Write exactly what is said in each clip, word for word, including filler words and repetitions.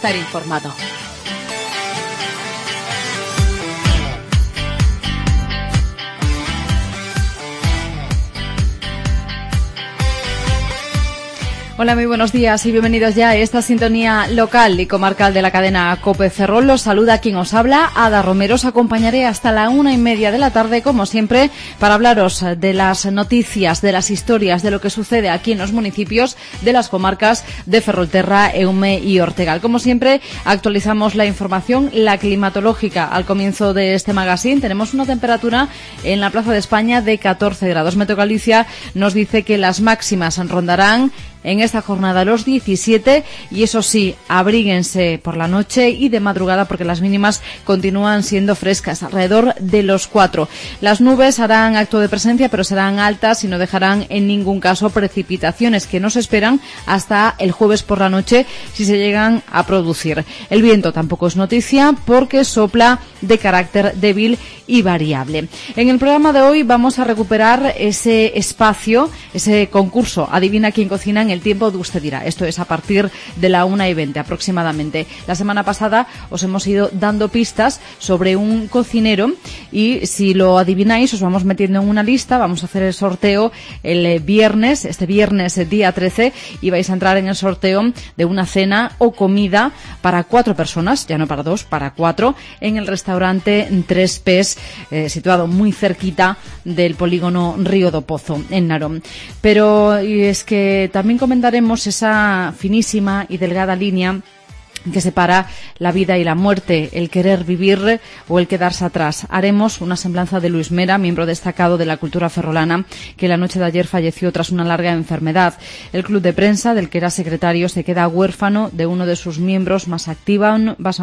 estar informado. Hola, muy buenos días y bienvenidos ya a esta sintonía local y comarcal de la cadena COPE Ferrol. Los saluda quien os habla, Ada Romero. Os acompañaré hasta la una y media de la tarde, como siempre, para hablaros de las noticias, de las historias, de lo que sucede aquí en los municipios de las comarcas de Ferrolterra, Eume y Ortegal. Como siempre, actualizamos la información, la climatológica. Al comienzo de este magazine tenemos una temperatura en la Plaza de España de catorce grados. Meteo Galicia nos dice que las máximas rondarán en esta jornada los diecisiete y eso sí, abríguense por la noche y de madrugada porque las mínimas continúan siendo frescas, alrededor de los cuatro. Las nubes harán acto de presencia pero serán altas y no dejarán en ningún caso precipitaciones que no se esperan hasta el jueves por la noche si se llegan a producir. El viento tampoco es noticia porque sopla de carácter débil y variable. En el programa de hoy vamos a recuperar ese espacio, ese concurso Adivina quién cocina en el tiempo de usted dirá. Esto es a partir de la una y veinte aproximadamente. La semana pasada os hemos ido dando pistas sobre un cocinero y si lo adivináis os vamos metiendo en una lista. Vamos a hacer el sorteo el viernes, este viernes día trece, y vais a entrar en el sorteo de una cena o comida para cuatro personas, ya no para dos, para cuatro, en el restaurante Tres Pes, eh, situado muy cerquita del polígono Río do Pozo, en Narón. Pero y es que también comentaremos esa finísima y delgada línea que separa la vida y la muerte, el querer vivir o el quedarse atrás. Haremos una semblanza de Luis Mera, miembro destacado de la cultura ferrolana, que la noche de ayer falleció tras una larga enfermedad. El club de prensa, del que era secretario, se queda huérfano de uno de sus miembros más, activa,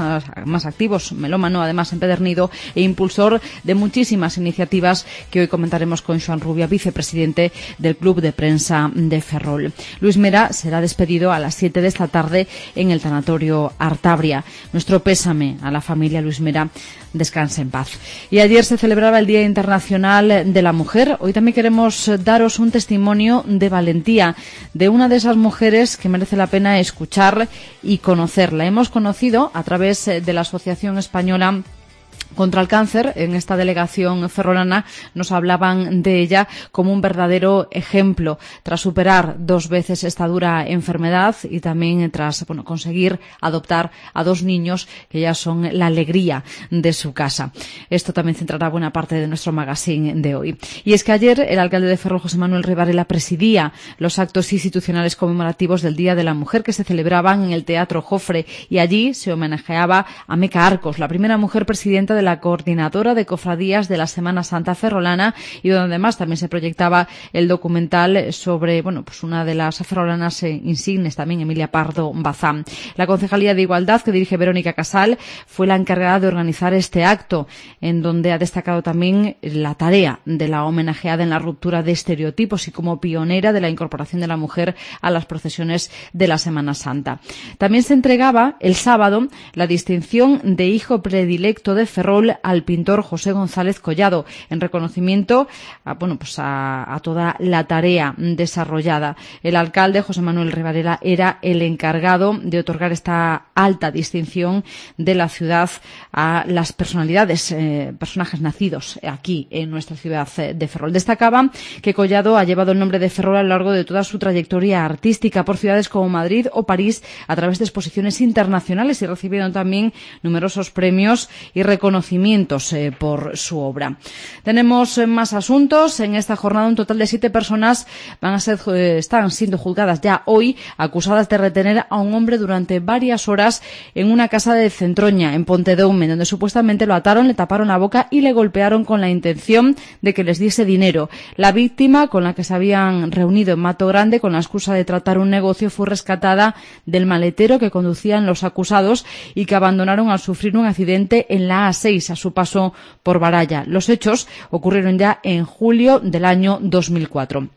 más activos, melómano, además empedernido, e impulsor de muchísimas iniciativas que hoy comentaremos con Joan Rubia, vicepresidente del club de prensa de Ferrol. Luis Mera será despedido a las siete de esta tarde en el tanatorio Artabria. Nuestro pésame a la familia Luis Mera, descanse en paz. Y ayer se celebraba el Día Internacional de la Mujer. Hoy también queremos daros un testimonio de valentía de una de esas mujeres que merece la pena escuchar y conocerla. Hemos conocido a través de la Asociación Española contra el Cáncer. En esta delegación ferrolana nos hablaban de ella como un verdadero ejemplo tras superar dos veces esta dura enfermedad y también tras bueno, conseguir adoptar a dos niños que ya son la alegría de su casa. Esto también centrará buena parte de nuestro magazine de hoy. Y es que ayer el alcalde de Ferrol, José Manuel Rivarela, presidía los actos institucionales conmemorativos del Día de la Mujer que se celebraban en el Teatro Jofre, y allí se homenajeaba a Meca Arcos, la primera mujer presidenta de la coordinadora de cofradías de la Semana Santa ferrolana, y donde además también se proyectaba el documental sobre bueno pues una de las ferrolanas eh, insignes, también Emilia Pardo Bazán. La Concejalía de Igualdad, que dirige Verónica Casal, fue la encargada de organizar este acto, en donde ha destacado también la tarea de la homenajeada en la ruptura de estereotipos y como pionera de la incorporación de la mujer a las procesiones de la Semana Santa. También se entregaba el sábado la distinción de hijo predilecto de Ferrol al pintor José González Collado, en reconocimiento a, bueno, pues a, a toda la tarea desarrollada. El alcalde, José Manuel Rivarela, era el encargado de otorgar esta alta distinción de la ciudad a las personalidades, eh, personajes nacidos aquí en nuestra ciudad de Ferrol. Destacaba que Collado ha llevado el nombre de Ferrol a lo largo de toda su trayectoria artística por ciudades como Madrid o París a través de exposiciones internacionales y recibiendo también numerosos premios y reconocimientos Eh, por su obra. Tenemos eh, más asuntos. En esta jornada un total de siete personas van a ser, eh, están siendo juzgadas ya hoy, acusadas de retener a un hombre durante varias horas en una casa de Centroña, en Pontedeume, donde supuestamente lo ataron, le taparon la boca y le golpearon con la intención de que les diese dinero. La víctima, con la que se habían reunido en Mato Grande con la excusa de tratar un negocio, fue rescatada del maletero que conducían los acusados y que abandonaron al sufrir un accidente en la A seis a su paso por Baralla. Los hechos ocurrieron ya en julio del año dos mil cuatro.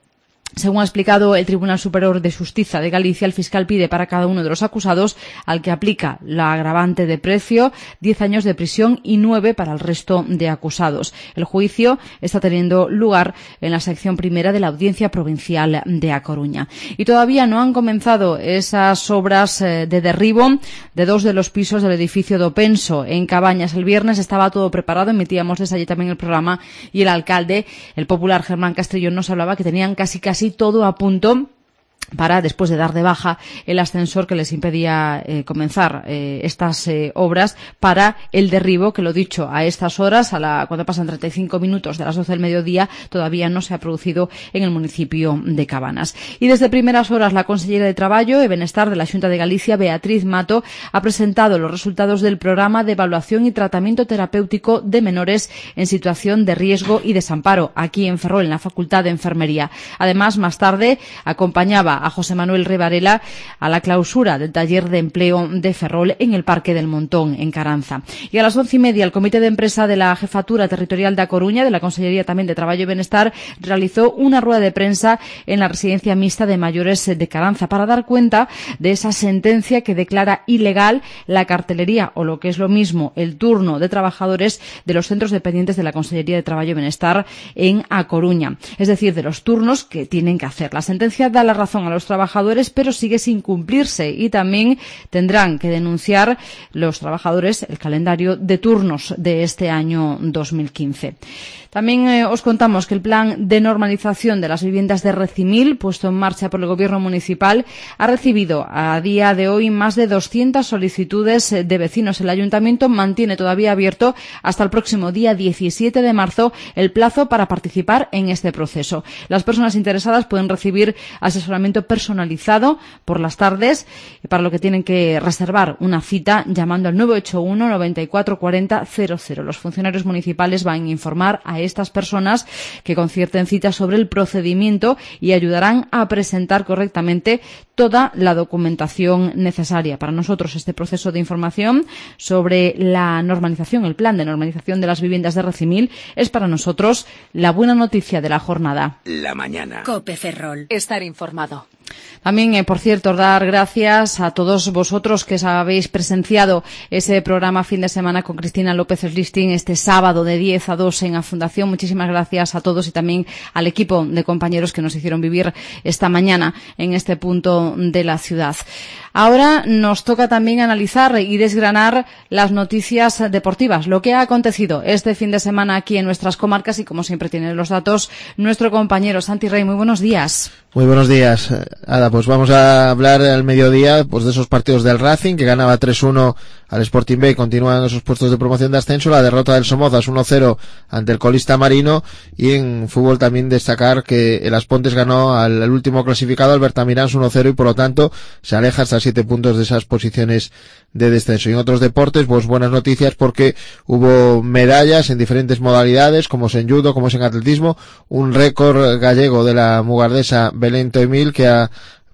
Según ha explicado el Tribunal Superior de Xustiza de Galicia, el fiscal pide para cada uno de los acusados, al que aplica la agravante de precio, diez años de prisión y nueve para el resto de acusados. El juicio está teniendo lugar en la sección primera de la Audiencia Provincial de A Coruña. Y todavía no han comenzado esas obras de derribo de dos de los pisos del edificio do Penso en Cabañas. El viernes estaba todo preparado, emitíamos desde allí también el programa, y el alcalde, el popular Germán Castellón, nos hablaba que tenían casi casi todo a punto para, después de dar de baja el ascensor que les impedía eh, comenzar eh, estas eh, obras, para el derribo, que lo dicho, a estas horas, a la, cuando pasan treinta y cinco minutos de las doce del mediodía, todavía no se ha producido en el municipio de Cabanas. Y desde primeras horas, la consellera de Traballo e Benestar de la Xunta de Galicia, Beatriz Mato, ha presentado los resultados del programa de evaluación y tratamiento terapéutico de menores en situación de riesgo y desamparo, aquí en Ferrol, en la Facultad de Enfermería. Además, más tarde, acompañaba a José Manuel Revarela a la clausura del taller de empleo de Ferrol en el Parque del Montón, en Caranza. Y a las once y media, el comité de empresa de la Jefatura Territorial de A Coruña, de la Consellería también de Traballo y Benestar, realizó una rueda de prensa en la residencia mixta de mayores de Caranza para dar cuenta de esa sentencia que declara ilegal la cartelería, o lo que es lo mismo, el turno de trabajadores de los centros dependientes de la Consellería de Traballo y Benestar en A Coruña. Es decir, de los turnos que tienen que hacer. La sentencia da la razón a los trabajadores, pero sigue sin cumplirse, y también tendrán que denunciar los trabajadores el calendario de turnos de este año dos mil quince. También eh, os contamos que el plan de normalización de las viviendas de Recimil, puesto en marcha por el Gobierno municipal, ha recibido a día de hoy más de doscientas solicitudes de vecinos. El Ayuntamiento mantiene todavía abierto hasta el próximo día diecisiete de marzo el plazo para participar en este proceso. Las personas interesadas pueden recibir asesoramiento personalizado por las tardes, para lo que tienen que reservar una cita llamando al nueve ocho uno, noventa y cuatro cuarenta, cero cero. Los funcionarios municipales van a informar a estas personas que concierten citas sobre el procedimiento y ayudarán a presentar correctamente toda la documentación necesaria. Para nosotros, este proceso de información sobre la normalización, el plan de normalización de las viviendas de Recimil, es para nosotros la buena noticia de la jornada. La mañana. COPE Ferrol. Estar informado. También, eh, por cierto, dar gracias a todos vosotros que habéis presenciado ese programa fin de semana con Cristina López Slisting este sábado de diez a dos en la Fundación. Muchísimas gracias a todos y también al equipo de compañeros que nos hicieron vivir esta mañana en este punto de la ciudad. Ahora nos toca también analizar y desgranar las noticias deportivas, lo que ha acontecido este fin de semana aquí en nuestras comarcas, y como siempre tiene los datos nuestro compañero Santi Rey. Muy buenos días. Muy buenos días, Ada. Pues vamos a hablar al mediodía pues de esos partidos del Racing, que ganaba tres uno al Sporting B y continúa en esos puestos de promoción de ascenso, la derrota del Somozas uno cero ante el colista Marino, y en fútbol también destacar que el Aspontes ganó al, al último clasificado, al Bertamirans uno cero, y por lo tanto se aleja hasta siete puntos de esas posiciones de descenso. Y en otros deportes, pues buenas noticias, porque hubo medallas en diferentes modalidades, como es en judo, como es en atletismo, un récord gallego de la mugardesa Belén Toimil, que ha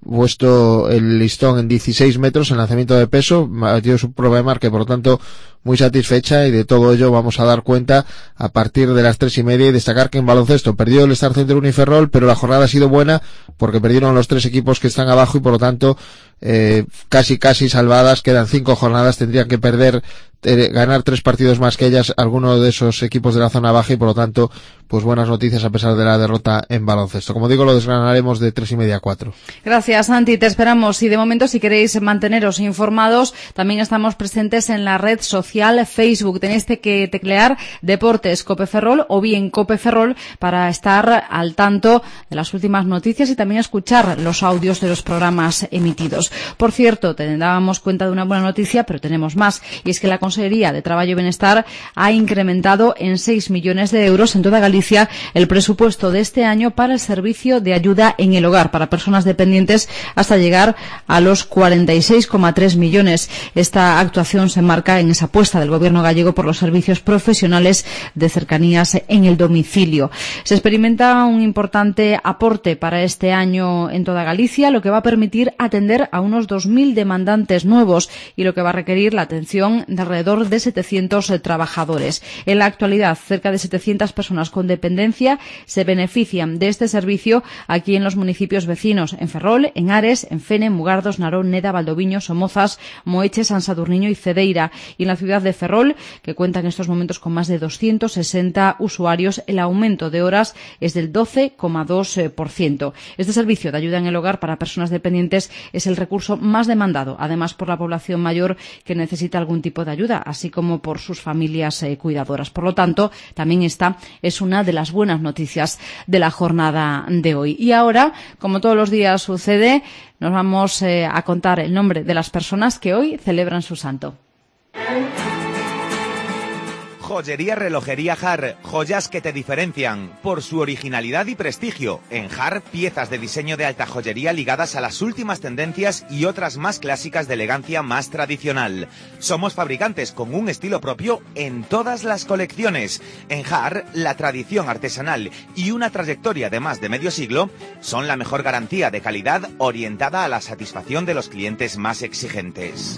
puesto el listón en dieciséis metros en lanzamiento de peso, ha tenido su prueba de marca, por lo tanto muy satisfecha, y de todo ello vamos a dar cuenta a partir de las tres y media. Y destacar que en baloncesto perdió el Star Center Uniferrol, pero la jornada ha sido buena porque perdieron los tres equipos que están abajo, y por lo tanto eh, casi casi salvadas. Quedan cinco jornadas, tendrían que perder eh, ganar tres partidos más que ellas alguno de esos equipos de la zona baja, y por lo tanto pues buenas noticias a pesar de la derrota en baloncesto. Como digo, lo desgranaremos de tres y media a cuatro. Gracias, Santi, te esperamos. Y de momento, si queréis manteneros informados, también estamos presentes en la red social Facebook. Tenéis que teclear Deportes Cope Ferrol o bien Cope Ferrol para estar al tanto de las últimas noticias y también escuchar los audios de los programas emitidos. Por cierto, te dábamos cuenta de una buena noticia, pero tenemos más, y es que la Consellería de Traballo y Benestar ha incrementado en seis millones de euros en toda Galicia el presupuesto de este año para el servicio de ayuda en el hogar para personas dependientes, hasta llegar a los cuarenta y seis coma tres millones. Esta actuación se enmarca en esa apuesta del Gobierno gallego por los servicios profesionales de cercanías en el domicilio. Se experimenta un importante aporte para este año en toda Galicia, lo que va a permitir atender a unos dos mil demandantes nuevos, y lo que va a requerir la atención de alrededor alrededor de setecientos eh, trabajadores. En la actualidad, cerca de setecientas personas con dependencia se benefician de este servicio aquí en los municipios vecinos, en Ferrol, en Ares, en Fene, Mugardos, Narón, Neda, Valdoviño, Somozas, Moeche, San Sadurniño y Cedeira. Y en la ciudad de Ferrol, que cuenta en estos momentos con más de doscientos sesenta usuarios, el aumento de horas es del doce coma dos por ciento. Este servicio de ayuda en el hogar para personas dependientes es el recurso más demandado, además por la población mayor que necesita algún tipo de ayuda, así como por sus familias eh, cuidadoras. Por lo tanto, también esta es una de las buenas noticias de la jornada de hoy. Y ahora, como todos los días sucede, nos vamos eh, a contar el nombre de las personas que hoy celebran su santo. Joyería Relojería Jar, joyas que te diferencian por su originalidad y prestigio. En Jar, piezas de diseño de alta joyería ligadas a las últimas tendencias y otras más clásicas de elegancia más tradicional. Somos fabricantes con un estilo propio en todas las colecciones. En Jar, la tradición artesanal y una trayectoria de más de medio siglo son la mejor garantía de calidad orientada a la satisfacción de los clientes más exigentes.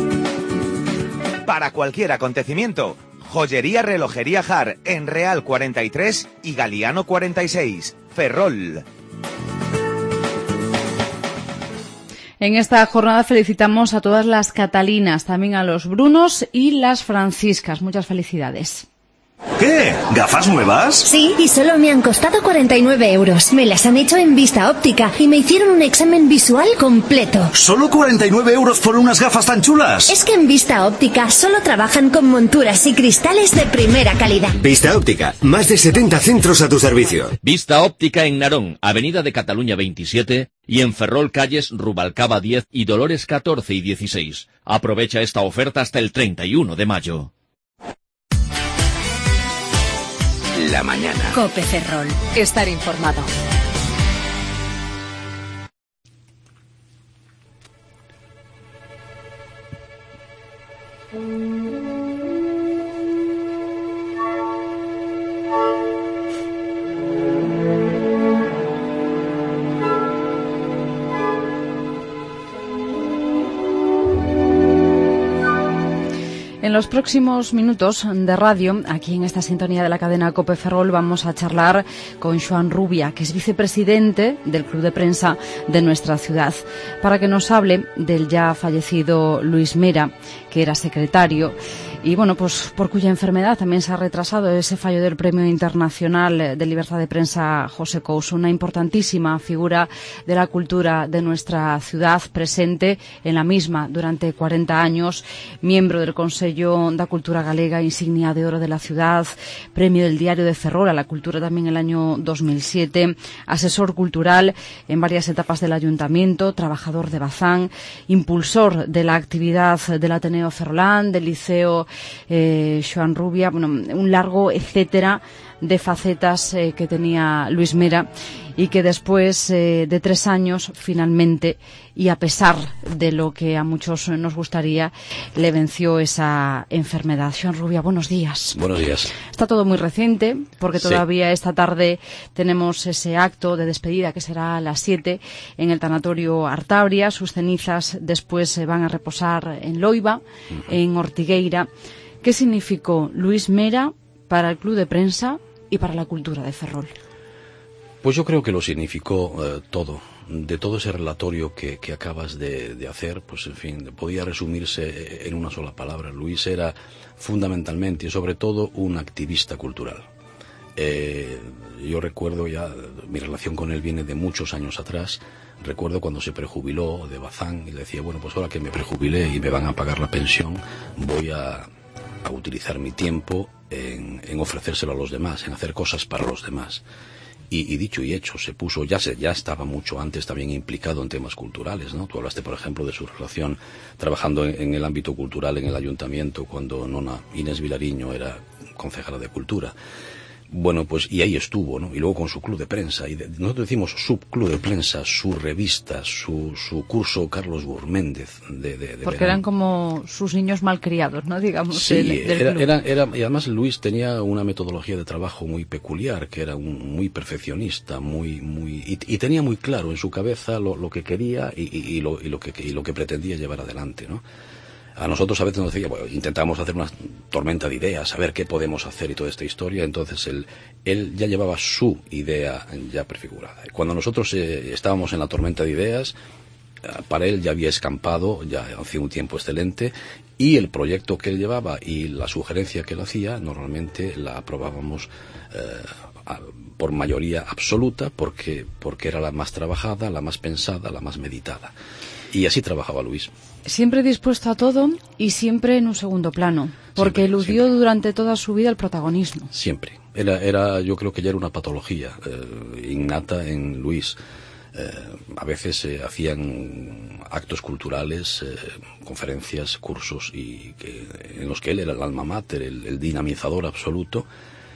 Para cualquier acontecimiento, Joyería Relojería Jar, en Real cuarenta y tres y Galiano cuarenta y seis, Ferrol. En esta jornada felicitamos a todas las catalinas, también a los Brunos y las Franciscas. Muchas felicidades. ¿Qué? ¿Gafas nuevas? Sí, y solo me han costado cuarenta y nueve euros. Me las han hecho en Vista Óptica y me hicieron un examen visual completo. ¿Solo cuarenta y nueve euros por unas gafas tan chulas? Es que en Vista Óptica solo trabajan con monturas y cristales de primera calidad. Vista Óptica, más de setenta centros a tu servicio. Vista Óptica en Narón, Avenida de Cataluña veintisiete, y en Ferrol, calles Rubalcaba diez y Dolores catorce y dieciséis. Aprovecha esta oferta hasta el treinta y uno de mayo. La mañana. COPE Ferrol. Estar informado. En los próximos minutos de radio, aquí en esta sintonía de la cadena COPE Ferrol, vamos a charlar con Joan Rubia, que es vicepresidente del Club de Prensa de nuestra ciudad, para que nos hable del ya fallecido Luis Mera, que era secretario, y bueno, pues por cuya enfermedad también se ha retrasado ese fallo del Premio Internacional de Libertad de Prensa José Couso, una importantísima figura de la cultura de nuestra ciudad, presente en la misma durante cuarenta años, miembro del Consello da Cultura Galega, insignia de oro de la ciudad, premio del Diario de Ferrol a la cultura también el año dos mil siete, asesor cultural en varias etapas del Ayuntamiento, trabajador de Bazán, impulsor de la actividad del Ateneo Ferrolán, del Liceo eh, Joan Rubia, bueno, un largo etcétera de facetas eh, que tenía Luis Mera, y que después eh, de tres años, finalmente, y a pesar de lo que a muchos nos gustaría, le venció esa enfermedad. Joan Rubia, buenos días. Buenos días. Está todo muy reciente, porque Sí. todavía esta tarde tenemos ese acto de despedida que será a las siete en el tanatorio Artabria. Sus cenizas después se van a reposar en Loiva, uh-huh. en Ortigueira. ¿Qué significó Luis Mera para el Club de Prensa y para la cultura de Ferrol? Pues yo creo que lo significó eh, todo. De todo ese relatorio que, que acabas de, de hacer, pues en fin, podía resumirse en una sola palabra. Luis era fundamentalmente y sobre todo un activista cultural. Eh, yo recuerdo ya, mi relación con él viene de muchos años atrás. Recuerdo cuando se prejubiló de Bazán y le decía, bueno, pues ahora que me prejubilé y me van a pagar la pensión, voy a, a utilizar mi tiempo en, en ofrecérselo a los demás, en hacer cosas para los demás. Y, y dicho y hecho, se puso, ya se, ya estaba mucho antes también implicado en temas culturales, ¿no? Tú hablaste, por ejemplo, de su relación trabajando en, en el ámbito cultural en el ayuntamiento cuando Nona Inés Vilariño era concejala de Cultura. Bueno, pues, y ahí estuvo, ¿no? Y luego con su club de prensa, y de, nosotros decimos su club de prensa, su revista, su, su curso Carlos Burméndez. De, de, de Porque verano. eran como sus niños malcriados, ¿no? Digamos, Sí, del, del era, club. era, era, y además Luis tenía una metodología de trabajo muy peculiar, que era un, muy perfeccionista, muy, muy, y, y tenía muy claro en su cabeza lo, lo que quería y, y, y, lo, y, lo que, y lo que pretendía llevar adelante, ¿no? A nosotros a veces nos decía, bueno, intentamos hacer una tormenta de ideas, a ver qué podemos hacer y toda esta historia. Entonces él, él ya llevaba su idea ya prefigurada. Cuando nosotros eh, estábamos en la tormenta de ideas, para él ya había escampado, ya hacía un tiempo excelente, y el proyecto que él llevaba y la sugerencia que él hacía, normalmente la aprobábamos eh, a, por mayoría absoluta, porque, porque era la más trabajada, la más pensada, la más meditada. Y así trabajaba Luis. Siempre dispuesto a todo y siempre en un segundo plano, porque siempre, eludió siempre. durante toda su vida el protagonismo. Siempre. Era, era, yo creo que ya era una patología eh, innata en Luis. Eh, a veces eh, hacían actos culturales, eh, conferencias, cursos, y que, en los que él era el alma mater, el, el dinamizador absoluto,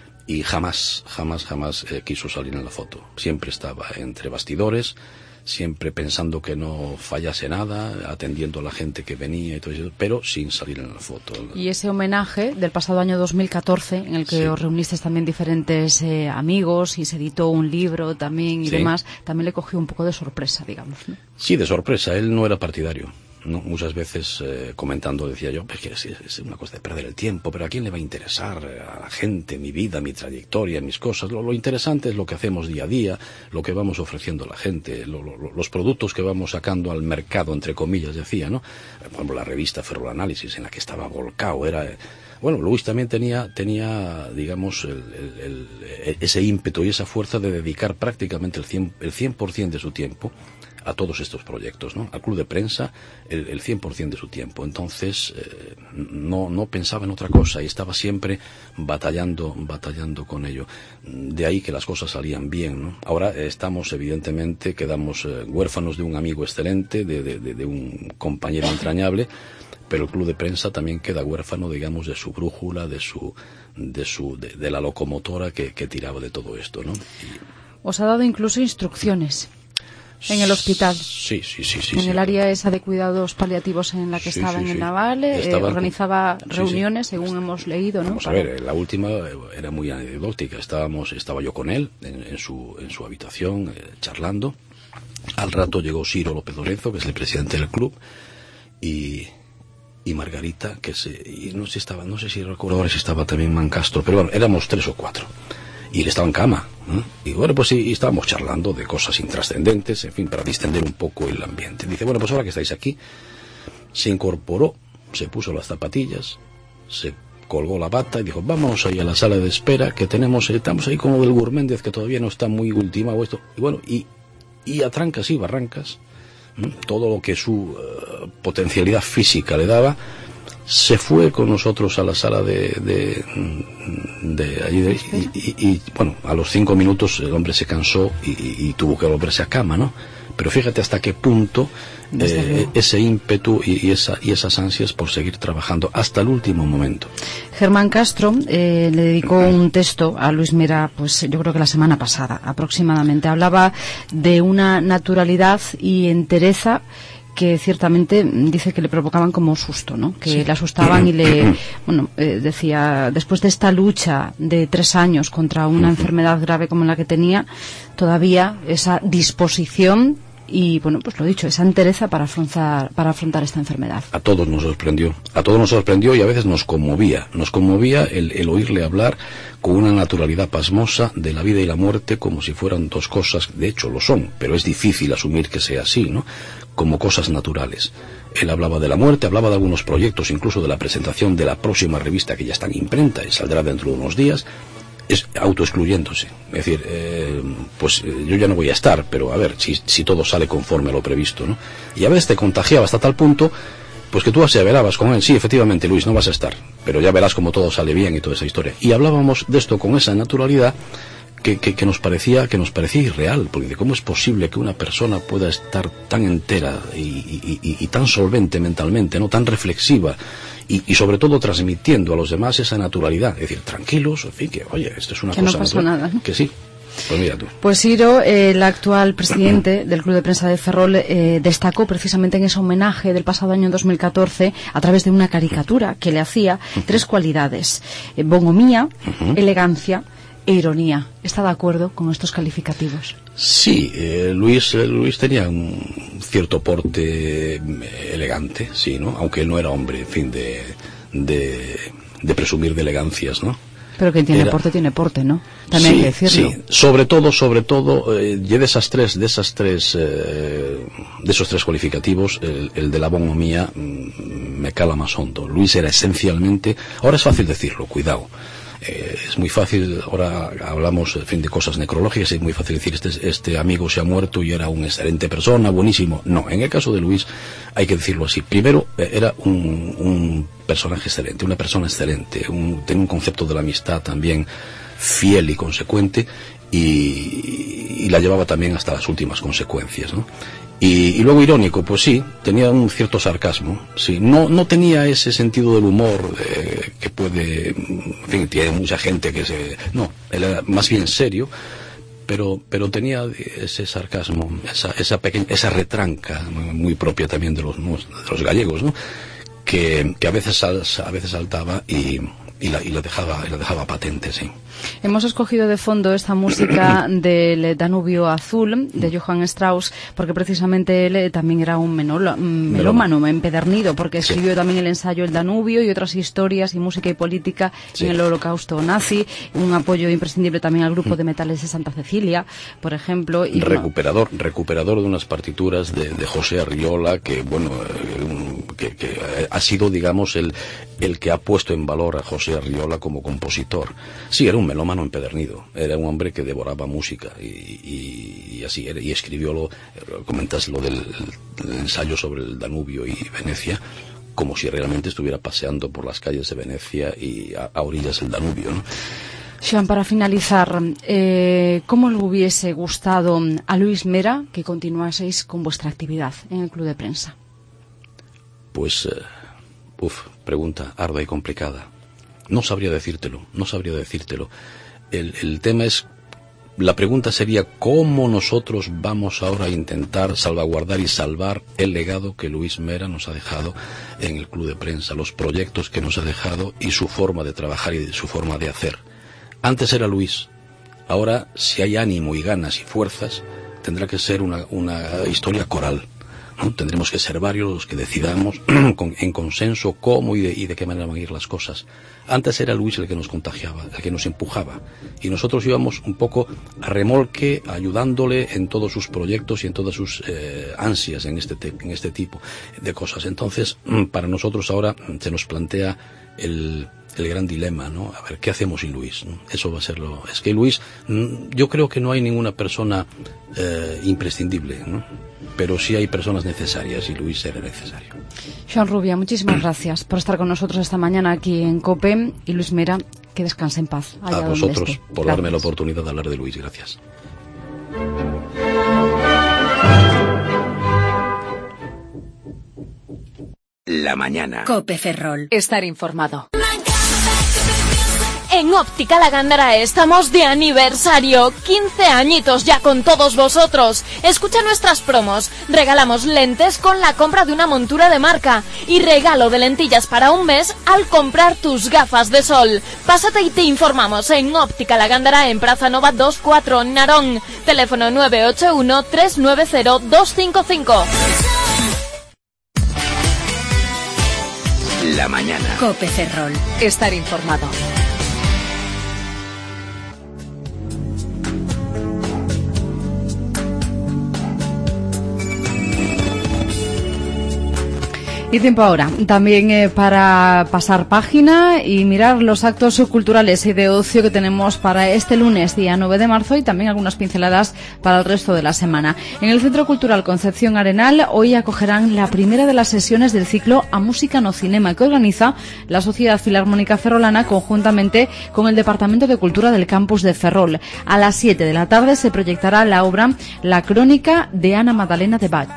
y jamás, jamás, jamás eh, quiso salir en la foto. Siempre estaba entre bastidores, siempre pensando que no fallase nada, atendiendo a la gente que venía y todo eso, pero sin salir en la foto. Y ese homenaje del pasado año dos mil catorce, en el que sí. os reunisteis también diferentes eh, amigos y se editó un libro también y sí. demás, también le cogió un poco de sorpresa, digamos, ¿no? Sí, de sorpresa. Él no era partidario, ¿no? Muchas veces eh, comentando decía yo, pues que es, es una cosa de perder el tiempo, pero ¿a quién le va a interesar? A la gente, mi vida, mi trayectoria, mis cosas. Lo, lo interesante es lo que hacemos día a día, lo que vamos ofreciendo a la gente, lo, lo, los productos que vamos sacando al mercado, entre comillas, decía, ¿no? Por ejemplo, la revista Ferroanálisis, en la que estaba volcado, era... Bueno, Luis también tenía, tenía digamos, el, el, el, ese ímpetu y esa fuerza de dedicar prácticamente el cien, el cien por ciento de su tiempo a todos estos proyectos, ¿no? Al club de prensa, el, el cien por ciento de su tiempo. Entonces, eh, no, no pensaba en otra cosa y estaba siempre batallando, batallando con ello. De ahí que las cosas salían bien, ¿no? Ahora eh, estamos, evidentemente, quedamos eh, huérfanos de un amigo excelente, de, de, de, de un compañero entrañable, pero el club de prensa también queda huérfano, digamos, de su brújula, de su, de su, de, de la locomotora que, que tiraba de todo esto, ¿no? Y... Os ha dado incluso instrucciones. En el hospital. Sí, sí, sí. sí en sí, el área claro. esa de cuidados paliativos en la que sí, estaba sí, en sí. el Naval, eh, organizaba sí, reuniones, sí. según hemos leído, ¿no? Vamos a ver, la última era muy anecdótica. Estábamos, estaba yo con él en, en su en su habitación eh, charlando. Al rato llegó Ciro López Lorenzo, que es el presidente del club, y y Margarita, que se y no sé si estaba, no sé si recuerdo ahora si estaba también Mancastro, pero bueno, éramos tres o cuatro. Y él estaba en cama, ¿eh? Y bueno, pues sí, y estábamos charlando de cosas intrascendentes, en fin, para distender un poco el ambiente. Dice, bueno, pues ahora que estáis aquí, se incorporó, se puso las zapatillas, se colgó la bata y dijo, vamos ahí a la sala de espera, que tenemos, estamos ahí como del Gurméndez, que todavía no está muy ultimado esto. Y bueno, y, y a trancas y barrancas, ¿eh? Todo lo que su uh, potencialidad física le daba, se fue con nosotros a la sala de, de, de allí de, y, y, y bueno, a los cinco minutos el hombre se cansó y, y, y tuvo que volverse a cama, ¿no? Pero fíjate hasta qué punto eh, ese ímpetu y, y, esa, y esas ansias por seguir trabajando hasta el último momento. Germán Castro eh, le dedicó un texto a Luis Mera, pues yo creo que la semana pasada aproximadamente. Hablaba de una naturalidad y entereza que ciertamente dice que le provocaban como susto, ¿no? Que sí. le asustaban y le, bueno, eh, decía, después de esta lucha de tres años contra una uh-huh. enfermedad grave como la que tenía, todavía esa disposición y, bueno, pues lo dicho, esa entereza para afrontar, para afrontar esta enfermedad. A todos nos sorprendió, a todos nos sorprendió y a veces nos conmovía, nos conmovía el, el oírle hablar con una naturalidad pasmosa de la vida y la muerte como si fueran dos cosas, de hecho lo son, pero es difícil asumir que sea así, ¿no? Como cosas naturales. Él hablaba de la muerte, hablaba de algunos proyectos, incluso de la presentación de la próxima revista que ya está en imprenta y saldrá dentro de unos días, es autoexcluyéndose. Es decir, eh, pues eh, yo ya no voy a estar, pero a ver, si, si todo sale conforme a lo previsto, ¿no? Y a veces te contagiaba hasta tal punto, pues que tú aseverabas con él, sí, efectivamente, Luis, no vas a estar, pero ya verás cómo todo sale bien y toda esa historia. Y hablábamos de esto con esa naturalidad que, que, que nos parecía que nos parecía irreal, porque cómo es posible que una persona pueda estar tan entera y, y, y, y tan solvente mentalmente, no tan reflexiva y, y sobre todo transmitiendo a los demás esa naturalidad, es decir, tranquilos, en fin, que oye, esto es una que cosa no pasó nada, ¿no? Que sí. Pues mira tú. Pues Ciro, eh, el actual presidente del Club de Prensa de Ferrol, eh, destacó precisamente en ese homenaje del pasado año dos mil catorce, a través de una caricatura que le hacía, uh-huh. tres cualidades: eh, bonhomía, uh-huh. elegancia e ironía. ¿Está de acuerdo con estos calificativos? Sí, eh, Luis, eh, Luis tenía un cierto porte elegante, sí, ¿no? Aunque él no era hombre, en fin, de, de, de presumir de elegancias, ¿no? Pero quien tiene Era... porte tiene porte, ¿no? También sí, hay que decirlo. Sí, sobre todo, sobre todo, eh, de esas tres, de esas tres, eh, de esos tres cualificativos, el, el de la bonhomía mm, me cala más hondo. Luis era esencialmente, ahora es fácil decirlo, cuidado. Eh, es muy fácil, ahora hablamos en fin, de cosas necrológicas, es muy fácil decir este, este amigo se ha muerto y era una excelente persona, buenísimo. No, en el caso de Luis hay que decirlo así. Primero, eh, era un, un personaje excelente, una persona excelente, un, tenía un concepto de la amistad también fiel y consecuente, y, y la llevaba también hasta las últimas consecuencias, ¿no? Y, y luego irónico, pues sí, tenía un cierto sarcasmo, sí, no, no tenía ese sentido del humor eh, que puede, en fin, tiene mucha gente que se, no, él era más bien serio, pero, pero tenía ese sarcasmo, esa, esa pequeña, esa retranca muy propia también de los, de los gallegos, ¿no? Que, que a veces, a veces saltaba y, y la, y la dejaba, y la dejaba patente, sí. Hemos escogido de fondo esta música del Danubio Azul de Johann Strauss porque precisamente él también era un menolo, melómano empedernido, porque escribió sí. también el ensayo El Danubio y otras historias y música y política sí. en el holocausto nazi, un apoyo imprescindible también al grupo de metales de Santa Cecilia, por ejemplo. Y recuperador, recuperador de unas partituras de, de José Arriola que, bueno, eh, que, que ha sido, digamos, el, el que ha puesto en valor a José Arriola como compositor. Sí, era un melómano empedernido, era un hombre que devoraba música y, y, y así era, y escribió lo, comentas lo del, del ensayo sobre el Danubio y Venecia como si realmente estuviera paseando por las calles de Venecia y a, a orillas del Danubio, ¿no? Sean, para finalizar, eh, ¿cómo le hubiese gustado a Luis Mera que continuaseis con vuestra actividad en el Club de Prensa? Pues, uh, uf, pregunta arda y complicada. No sabría decírtelo, no sabría decírtelo. El, el tema es, la pregunta sería cómo nosotros vamos ahora a intentar salvaguardar y salvar el legado que Luis Mera nos ha dejado en el Club de Prensa, los proyectos que nos ha dejado y su forma de trabajar y su forma de hacer. Antes era Luis, ahora si hay ánimo y ganas y fuerzas, tendrá que ser una, una historia coral. ¿No? Tendremos que ser varios los que decidamos con, en consenso cómo y de, y de qué manera van a ir las cosas. Antes era Luis el que nos contagiaba, el que nos empujaba, y nosotros íbamos un poco a remolque, ayudándole en todos sus proyectos y en todas sus eh, ansias en este, te, en este tipo de cosas. Entonces, para nosotros ahora se nos plantea el... el gran dilema, ¿no? A ver, ¿qué hacemos sin Luis? ¿No? Eso va a ser lo... Es que Luis, yo creo que no hay ninguna persona eh, imprescindible, ¿no? Pero sí hay personas necesarias y Luis era necesario. Joan Rubia, muchísimas gracias por estar con nosotros esta mañana aquí en COPE, y Luis Mera, que descanse en paz. A vosotros por gracias. Darme la oportunidad de hablar de Luis, gracias. La mañana. COPE Ferrol. Estar informado. En Óptica La Gándara estamos de aniversario, quince añitos ya con todos vosotros. Escucha nuestras promos, regalamos lentes con la compra de una montura de marca y regalo de lentillas para un mes al comprar tus gafas de sol. Pásate y te informamos en Óptica La Gándara en Praza Nova veinticuatro, Narón. Teléfono nueve ocho uno, tres nueve cero, dos cinco cinco. La mañana. COPE Ferrol. Estar informado. Y tiempo ahora también eh, para pasar página y mirar los actos culturales y de ocio que tenemos para este lunes, día nueve de marzo, y también algunas pinceladas para el resto de la semana. En el Centro Cultural Concepción Arenal hoy acogerán la primera de las sesiones del ciclo A Música no Cinema, que organiza la Sociedad Filarmónica Ferrolana conjuntamente con el Departamento de Cultura del Campus de Ferrol. A las siete de la tarde se proyectará la obra La Crónica de Ana Magdalena de Bach.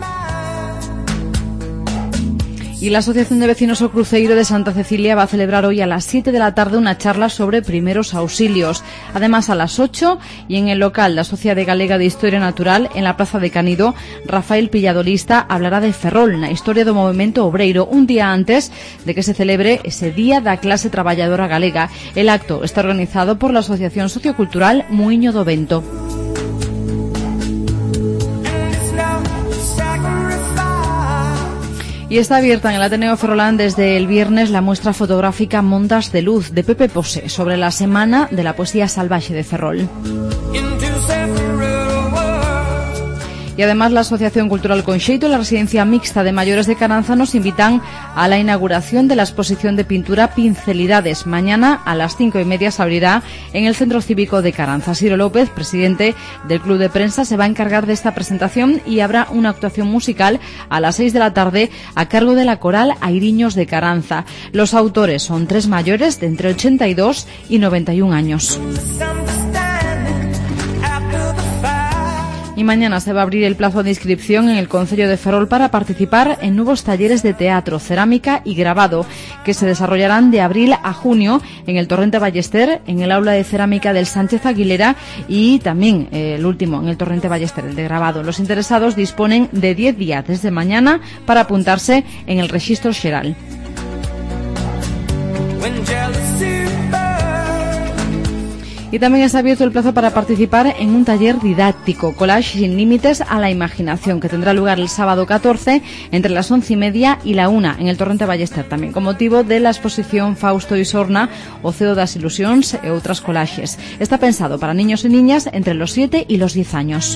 Y la Asociación de Vecinos O Cruceiro de Santa Cecilia va a celebrar hoy a las siete de la tarde una charla sobre primeros auxilios. Además, a las ocho, y en el local la Sociedad Galega de Historia Natural, en la Plaza de Canido, Rafael Pilladolista hablará de Ferrol, la historia do movemento obreiro, un día antes de que se celebre ese Día da Clase Traballadora Galega. El acto está organizado por la Asociación Sociocultural Muiño do Vento. Y está abierta en el Ateneo Ferrolán desde el viernes la muestra fotográfica Mondas de Luz de Pepe Pose sobre la Semana de la Poesía Salvaje de Ferrol. Y además la Asociación Cultural Conxeito y la Residencia Mixta de Mayores de Caranza nos invitan a la inauguración de la exposición de pintura Pincelidades. Mañana a las cinco y media se abrirá en el Centro Cívico de Caranza. Ciro López, presidente del Club de Prensa, se va a encargar de esta presentación y habrá una actuación musical a las seis de la tarde a cargo de la coral Airiños de Caranza. Los autores son tres mayores de entre ochenta y dos y noventa y un años. Y mañana se va a abrir el plazo de inscripción en el Concello de Ferrol para participar en nuevos talleres de teatro, cerámica y grabado que se desarrollarán de abril a junio en el Torrente Ballester, en el aula de cerámica del Sánchez Aguilera y también eh, el último en el Torrente Ballester, el de grabado. Los interesados disponen de diez días desde mañana para apuntarse en el registro xeral. Y también está abierto el plazo para participar en un taller didáctico, Collage sin límites a la imaginación, que tendrá lugar el sábado catorce entre las once y media y la una en el Torrente Ballester, también con motivo de la exposición Fausto y Sorna, Oceo das Ilusións e outras collages. Está pensado para niños y niñas entre los siete y los diez años.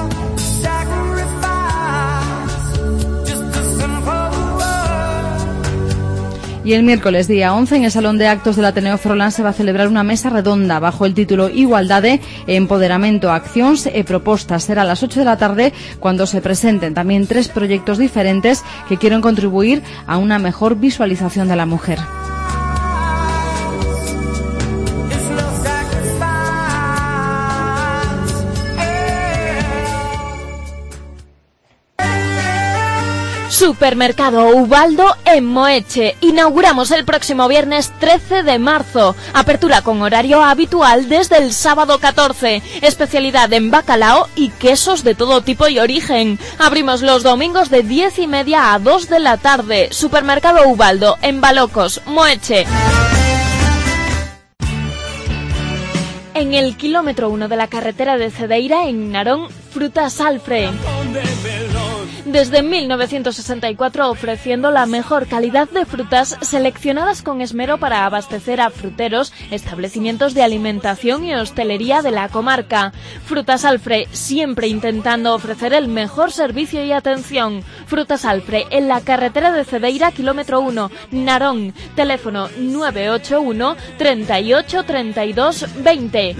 Y el miércoles día once en el Salón de Actos del Ateneo Ferrolán se va a celebrar una mesa redonda bajo el título Igualdade, Empoderamento, Accións e Propostas. Será a las ocho de la tarde cuando se presenten también tres proyectos diferentes que quieren contribuir a una mejor visualización de la mujer. Supermercado Ubaldo en Moeche. Inauguramos el próximo viernes trece de marzo. Apertura con horario habitual desde el sábado catorce. Especialidad en bacalao y quesos de todo tipo y origen. Abrimos los domingos de diez y media a dos de la tarde. Supermercado Ubaldo en Balocos, Moeche. En el kilómetro uno de la carretera de Cedeira, en Narón, Frutas Alfre. Desde mil novecientos sesenta y cuatro ofreciendo la mejor calidad de frutas seleccionadas con esmero para abastecer a fruteros, establecimientos de alimentación y hostelería de la comarca. Frutas Alfre, siempre intentando ofrecer el mejor servicio y atención. Frutas Alfre, en la carretera de Cedeira, kilómetro uno, Narón. Teléfono nueve ocho uno, treinta y ocho, treinta y dos, veinte.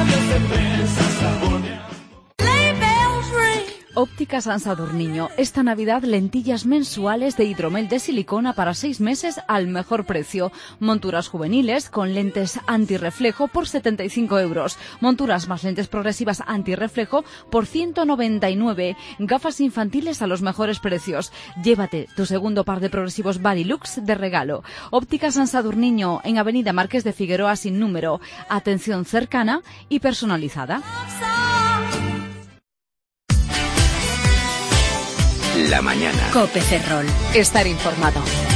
Óptica San Sadurniño. Esta Navidad, lentillas mensuales de hidromel de silicona para seis meses al mejor precio. Monturas juveniles con lentes antirreflejo por setenta y cinco euros. Monturas más lentes progresivas antirreflejo por ciento noventa y nueve. Gafas infantiles a los mejores precios. Llévate tu segundo par de progresivos Varilux de regalo. Óptica San Sadurniño en Avenida Marqués de Figueroa sin número. Atención cercana y personalizada. La mañana. COPE Ferrol. Estar informado.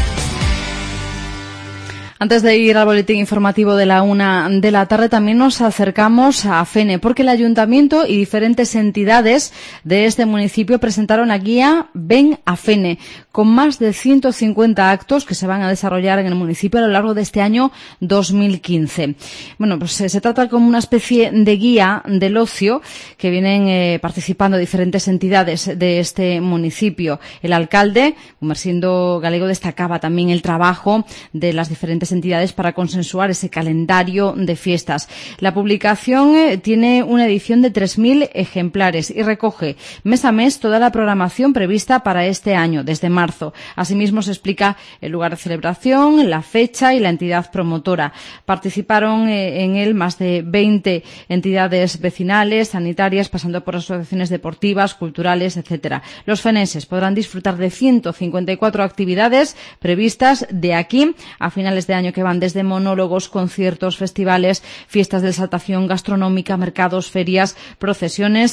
Antes de ir al boletín informativo de la una de la tarde, también nos acercamos a Fene, porque el Ayuntamiento y diferentes entidades de este municipio presentaron la guía Ven a Fene, con más de ciento cincuenta actos que se van a desarrollar en el municipio a lo largo de este año dos mil quince. Bueno, pues se trata como una especie de guía del ocio que vienen eh, participando diferentes entidades de este municipio. El alcalde, Gumersindo Galego, destacaba también el trabajo de las diferentes entidades para consensuar ese calendario de fiestas. La publicación eh, tiene una edición de tres mil ejemplares y recoge mes a mes toda la programación prevista para este año, desde marzo. Asimismo, se explica el lugar de celebración, la fecha y la entidad promotora. Participaron eh, en él más de veinte entidades vecinales, sanitarias, pasando por asociaciones deportivas, culturales, etcétera. Los fenenses podrán disfrutar de ciento cincuenta y cuatro actividades previstas de aquí a finales de año, que van desde monólogos, conciertos, festivales, fiestas de exaltación gastronómica, mercados, ferias, procesiones,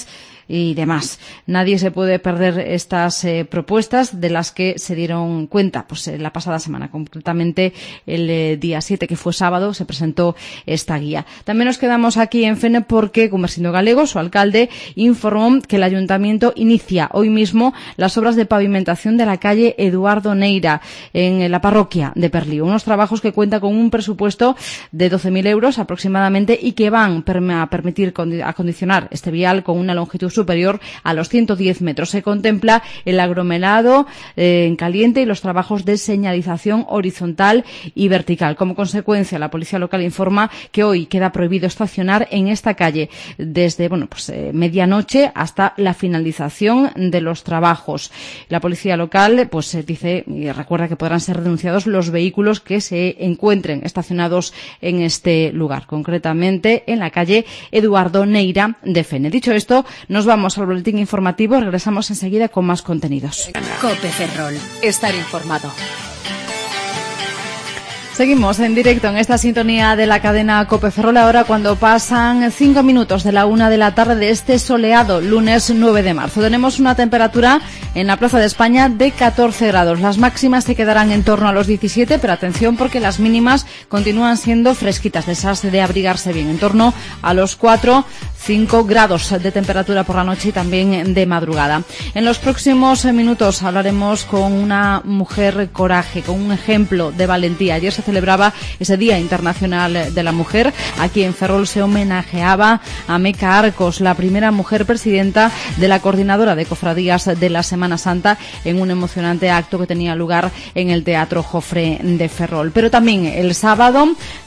y demás. Nadie se puede perder estas eh, propuestas de las que se dieron cuenta pues eh, la pasada semana, concretamente el eh, día siete, que fue sábado, se presentó esta guía. También nos quedamos aquí en Fene porque Gumersindo Galego, su alcalde, informó que el ayuntamiento inicia hoy mismo las obras de pavimentación de la calle Eduardo Neira en la parroquia de Perlío. Unos trabajos que cuentan con un presupuesto de doce mil euros aproximadamente y que van a permitir acondicionar este vial con una longitud superior a los ciento diez metros. Se contempla el aglomerado eh, en caliente y los trabajos de señalización horizontal y vertical. Como consecuencia, la policía local informa que hoy queda prohibido estacionar en esta calle desde bueno pues eh, medianoche hasta la finalización de los trabajos. La policía local pues eh, dice y recuerda que podrán ser denunciados los vehículos que se encuentren estacionados en este lugar, concretamente en la calle Eduardo Neira de Fene. Dicho esto, nos vamos al boletín informativo. Regresamos enseguida con más contenidos. Cope Ferrol. Estar informado. Seguimos en directo en esta sintonía de la cadena Cope Ferrol, ahora cuando pasan cinco minutos de la una de la tarde de este soleado lunes nueve de marzo. Tenemos una temperatura en la Plaza de España de catorce grados. Las máximas se quedarán en torno a los diecisiete, pero atención porque las mínimas continúan siendo fresquitas, de esas de abrigarse bien, en torno a los cuatro, cinco grados de temperatura por la noche y también de madrugada. En los próximos minutos hablaremos con una mujer coraje, con un ejemplo de valentía. Ayer se celebraba ese Día Internacional de la Mujer. Aquí en Ferrol se homenajeaba a Meca Arcos, la primera mujer presidenta de la Coordinadora de Cofradías de la Semana Santa, en un emocionante acto que tenía lugar en el Teatro Jofre de Ferrol. Pero también el sábado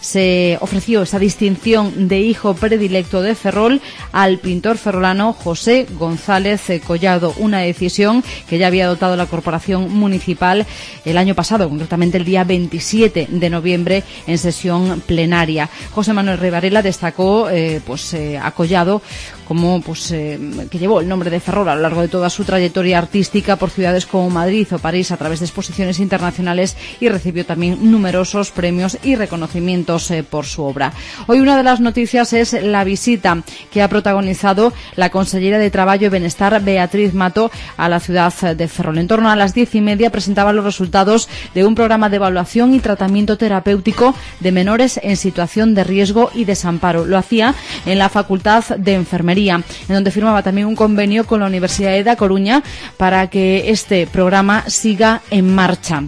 se ofreció esa distinción de hijo predilecto de Ferrol al pintor ferrolano José González Collado, una decisión que ya había adoptado la Corporación Municipal el año pasado, concretamente el día veintisiete de noviembre en sesión plenaria. José Manuel Rivarela destacó eh, pues eh, a Collado como pues eh, que llevó el nombre de Ferrol a lo largo de toda su trayectoria artística por ciudades como Madrid o París a través de exposiciones internacionales, y recibió también numerosos premios y reconocimientos eh, por su obra. Hoy una de las noticias es la visita que ha protagonizado la consellera de Trabajo y Benestar, Beatriz Mato, a la ciudad de Ferrol. En torno a las diez y media presentaba los resultados de un programa de evaluación y tratamiento terapéutico de menores en situación de riesgo y desamparo. Lo hacía en la Facultad de Enfermería, en donde firmaba también un convenio con la Universidad de Da Coruña para que este programa siga en marcha.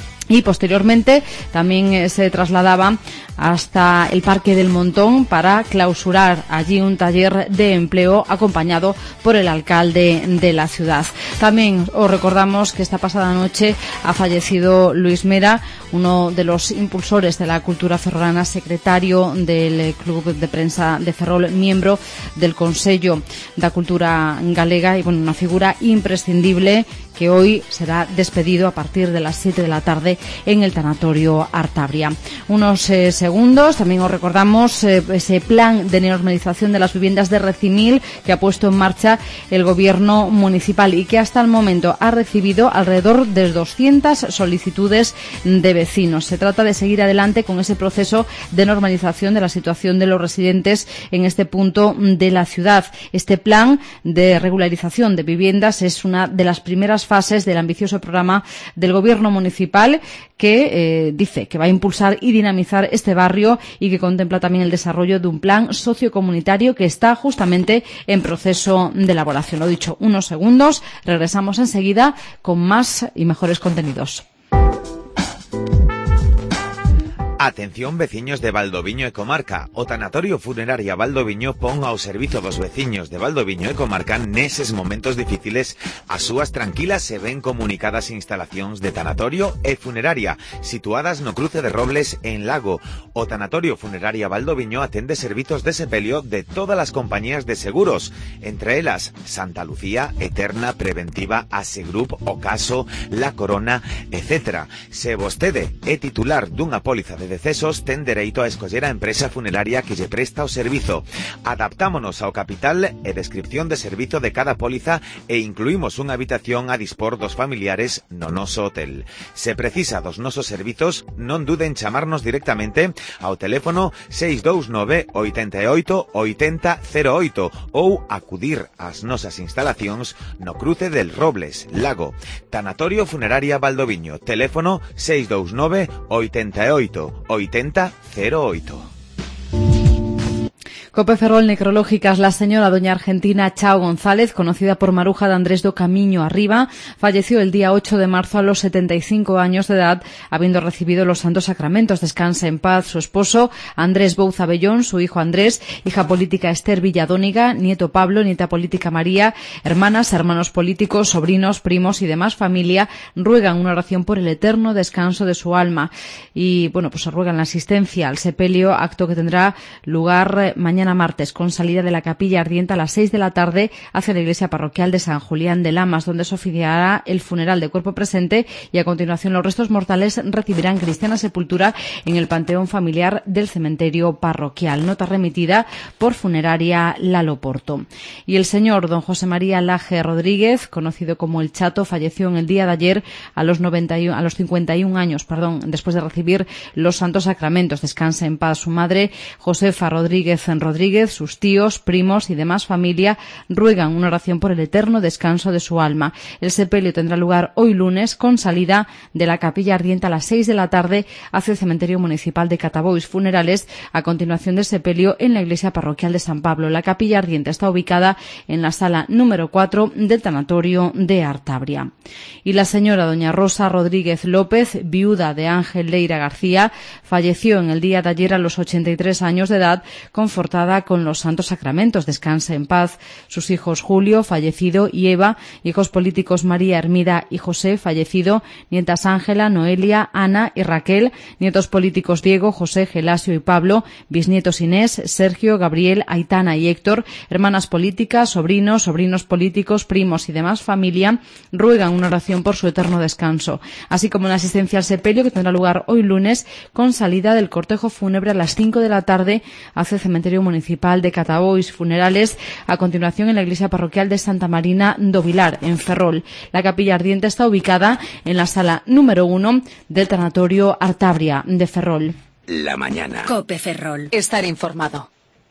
Y posteriormente también eh, se trasladaba hasta el Parque del Montón para clausurar allí un taller de empleo acompañado por el alcalde de la ciudad. También os recordamos que esta pasada noche ha fallecido Luis Mera, uno de los impulsores de la cultura ferrolana, secretario del Club de Prensa de Ferrol, miembro del Consello da Cultura Galega y bueno, una figura imprescindible que hoy será despedido a partir de las siete de la tarde en el tanatorio Artabria. Unos eh, segundos, también os recordamos eh, ese plan de normalización de las viviendas de Recimil que ha puesto en marcha el gobierno municipal y que hasta el momento ha recibido alrededor de doscientas solicitudes de vecinos. Se trata de seguir adelante con ese proceso de normalización de la situación de los residentes en este punto de la ciudad. Este plan de regularización de viviendas es una de las primeras fases del ambicioso programa del gobierno municipal que eh, dice que va a impulsar y dinamizar este barrio y que contempla también el desarrollo de un plan sociocomunitario que está justamente en proceso de elaboración. Lo dicho, unos segundos, regresamos enseguida con más y mejores contenidos. Atención veciños de Valdoviño e Comarca. O Tanatorio Funeraria Valdoviño pon ao servizo dos veciños de Valdoviño e Comarca neses momentos difíciles as súas tranquilas e ben comunicadas instalacións de tanatorio e funeraria situadas no cruce de Robles en Lago. O Tanatorio Funeraria Valdoviño atende servizos de sepelio de todas as compañías de seguros, entre elas Santa Lucía, Eterna, Preventiva, Asegrup, Ocaso, La Corona, etcétera. Se vostede é titular dunha póliza de decesos ten dereito a escoller a empresa funeraria que lle presta o servizo. Adaptámonos ao capital e descripción de servizo de cada póliza e incluímos unha habitación a dispor dos familiares no noso hotel. Se precisa dos nosos servizos, non duden en chamarnos directamente ao teléfono seis dous nove, oito oito, oito cero cero oito ou acudir ás nosas instalacións no cruce del Robles, Lago. Tanatorio Funeraria Valdoviño, teléfono seis dous nove, oito oito, oito cero oito. Cope Ferrol Necrológicas, la señora doña Argentina Chao González, conocida por Maruja de Andrés do Camiño Arriba, falleció el día ocho de marzo a los setenta y cinco años de edad, habiendo recibido los santos sacramentos. Descansa en paz su esposo, Andrés Bouza Bellón, su hijo Andrés, hija política Esther Villadóniga, nieto Pablo, nieta política María, hermanas, hermanos políticos, sobrinos, primos y demás familia, ruegan una oración por el eterno descanso de su alma. Y, bueno, pues ruegan la asistencia al sepelio, acto que tendrá lugar mañana Mañana martes, con salida de la capilla ardiente a las seis de la tarde hacia la iglesia parroquial de San Julián de Lamas, donde se oficiará el funeral de cuerpo presente y a continuación los restos mortales recibirán cristiana sepultura en el panteón familiar del cementerio parroquial. Nota remitida por Funeraria Lalo Porto. Y el señor don José María Laje Rodríguez, conocido como el Chato, falleció en el día de ayer a los noventa y uno, a los cincuenta y un años, perdón, después de recibir los santos sacramentos. Descanse en paz su madre, Josefa Rodríguez Rodríguez. Rodríguez, sus tíos, primos y demás familia ruegan una oración por el eterno descanso de su alma. El sepelio tendrá lugar hoy lunes con salida de la capilla ardiente a las seis de la tarde hacia el cementerio municipal de Catabois Funerales, a continuación del sepelio en la iglesia parroquial de San Pablo. La capilla ardiente está ubicada en la sala número cuatro del tanatorio de Artabria. Y la señora doña Rosa Rodríguez López, viuda de Ángel Leira García, falleció en el día de ayer a los ochenta y tres años de edad, confortada con los santos sacramentos. Descanse en paz sus hijos Julio, fallecido, y Eva, hijos políticos María Hermida y José, fallecido, nietas Ángela, Noelia, Ana y Raquel, nietos políticos Diego, José, Gelasio y Pablo, bisnietos Inés, Sergio, Gabriel, Aitana y Héctor, hermanas políticas, sobrinos, sobrinos políticos, primos y demás familia, ruegan una oración por su eterno descanso, así como una asistencia al sepelio que tendrá lugar hoy lunes con salida del cortejo fúnebre a las cinco de la tarde hacia el cementerio municipal de Catabois Funerales, a continuación en la iglesia parroquial de Santa Marina do Vilar, en Ferrol. La capilla ardiente está ubicada en la sala número uno del tanatorio Artabria de Ferrol. La mañana. Cope Ferrol. Estar informado.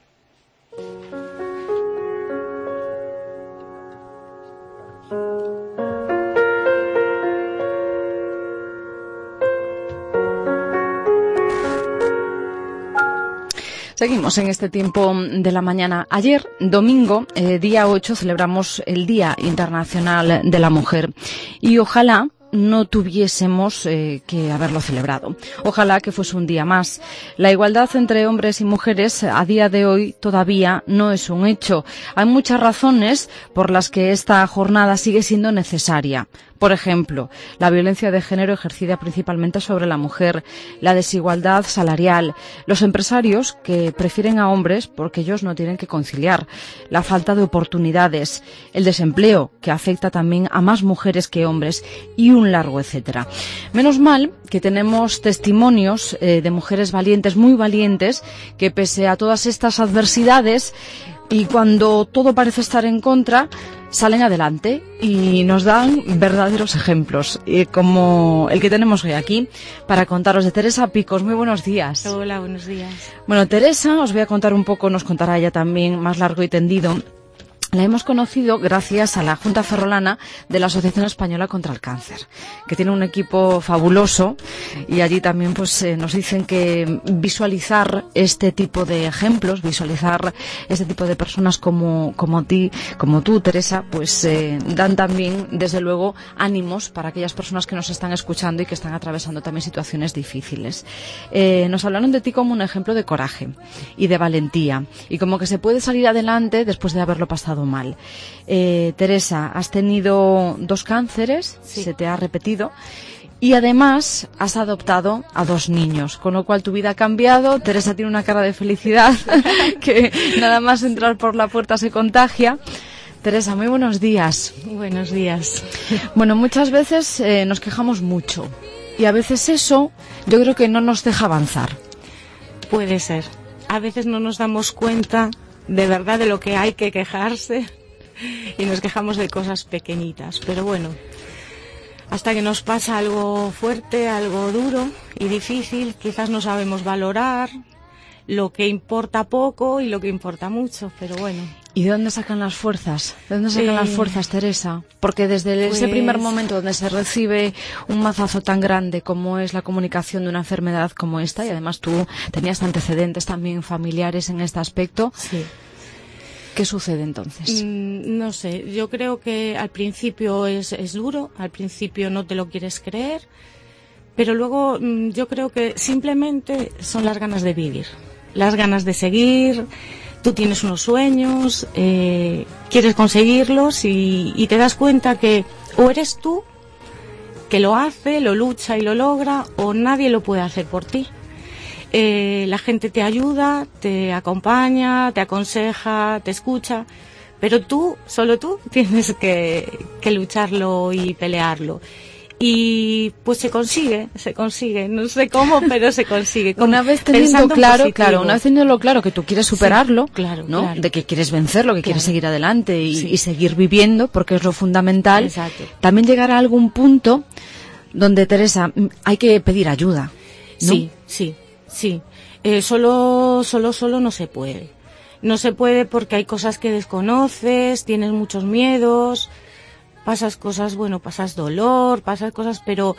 Seguimos en este tiempo de la mañana. Ayer, domingo, eh, día ocho, celebramos el Día Internacional de la Mujer. Y ojalá no tuviésemos eh, que haberlo celebrado. Ojalá que fuese un día más. La igualdad entre hombres y mujeres a día de hoy todavía no es un hecho. Hay muchas razones por las que esta jornada sigue siendo necesaria. Por ejemplo, la violencia de género ejercida principalmente sobre la mujer, la desigualdad salarial, los empresarios que prefieren a hombres porque ellos no tienen que conciliar, la falta de oportunidades, el desempleo que afecta también a más mujeres que hombres y un largo etcétera. Menos mal que tenemos testimonios eh, de mujeres valientes, muy valientes, que pese a todas estas adversidades y cuando todo parece estar en contra, salen adelante y nos dan verdaderos ejemplos, eh, como el que tenemos hoy aquí para contaros, de Teresa Picos. Muy buenos días. Hola, buenos días. Bueno, Teresa, os voy a contar un poco, nos contará ella también más largo y tendido. La hemos conocido gracias a la Junta Ferrolana de la Asociación Española contra el Cáncer, que tiene un equipo fabuloso, y allí también pues eh, nos dicen que visualizar este tipo de ejemplos, visualizar este tipo de personas como como ti, como tú, Teresa, pues eh, dan también desde luego ánimos para aquellas personas que nos están escuchando y que están atravesando también situaciones difíciles. Eh, nos hablaron de ti como un ejemplo de coraje y de valentía, y como que se puede salir adelante después de haberlo pasado mal. Eh, Teresa, has tenido dos cánceres, sí. Se te ha repetido, y además has adoptado a dos niños, con lo cual tu vida ha cambiado. Teresa tiene una cara de felicidad que nada más entrar por la puerta se contagia. Teresa, muy buenos días. Buenos días. Bueno, muchas veces eh, nos quejamos mucho y a veces eso yo creo que no nos deja avanzar. Puede ser. A veces no nos damos cuenta de verdad de lo que hay que quejarse y nos quejamos de cosas pequeñitas, pero bueno, hasta que nos pasa algo fuerte, algo duro y difícil, quizás no sabemos valorar lo que importa poco y lo que importa mucho, pero bueno. ¿Y de dónde sacan las fuerzas? ¿De dónde sacan eh, las fuerzas, Teresa? Porque desde pues... ese primer momento donde se recibe un mazazo tan grande como es la comunicación de una enfermedad como esta, y además tú tenías antecedentes también familiares en este aspecto, sí. ¿Qué sucede entonces? Mm, no sé, yo creo que al principio es, es duro, al principio no te lo quieres creer, pero luego mm, yo creo que simplemente son las ganas de vivir, las ganas de seguir. Tú tienes unos sueños, eh, quieres conseguirlos y, y te das cuenta que o eres tú que lo hace, lo lucha y lo logra, o nadie lo puede hacer por ti. Eh, la gente te ayuda, te acompaña, te aconseja, te escucha, pero tú, solo tú, tienes que, que lucharlo y pelearlo. Y pues se consigue, se consigue, no sé cómo, pero se consigue. Como una vez teniendo claro, claro, una vez teniendo claro que tú quieres superarlo, sí, claro, ¿no? Claro. De que quieres vencerlo, que claro. quieres seguir adelante y, sí. y seguir viviendo, porque es lo fundamental. Exacto. También llegar a algún punto donde, Teresa, hay que pedir ayuda, ¿no? Sí, sí, sí. Eh, solo, solo, solo no se puede. No se puede porque hay cosas que desconoces, tienes muchos miedos. Pasas cosas, bueno, pasas dolor, pasas cosas, pero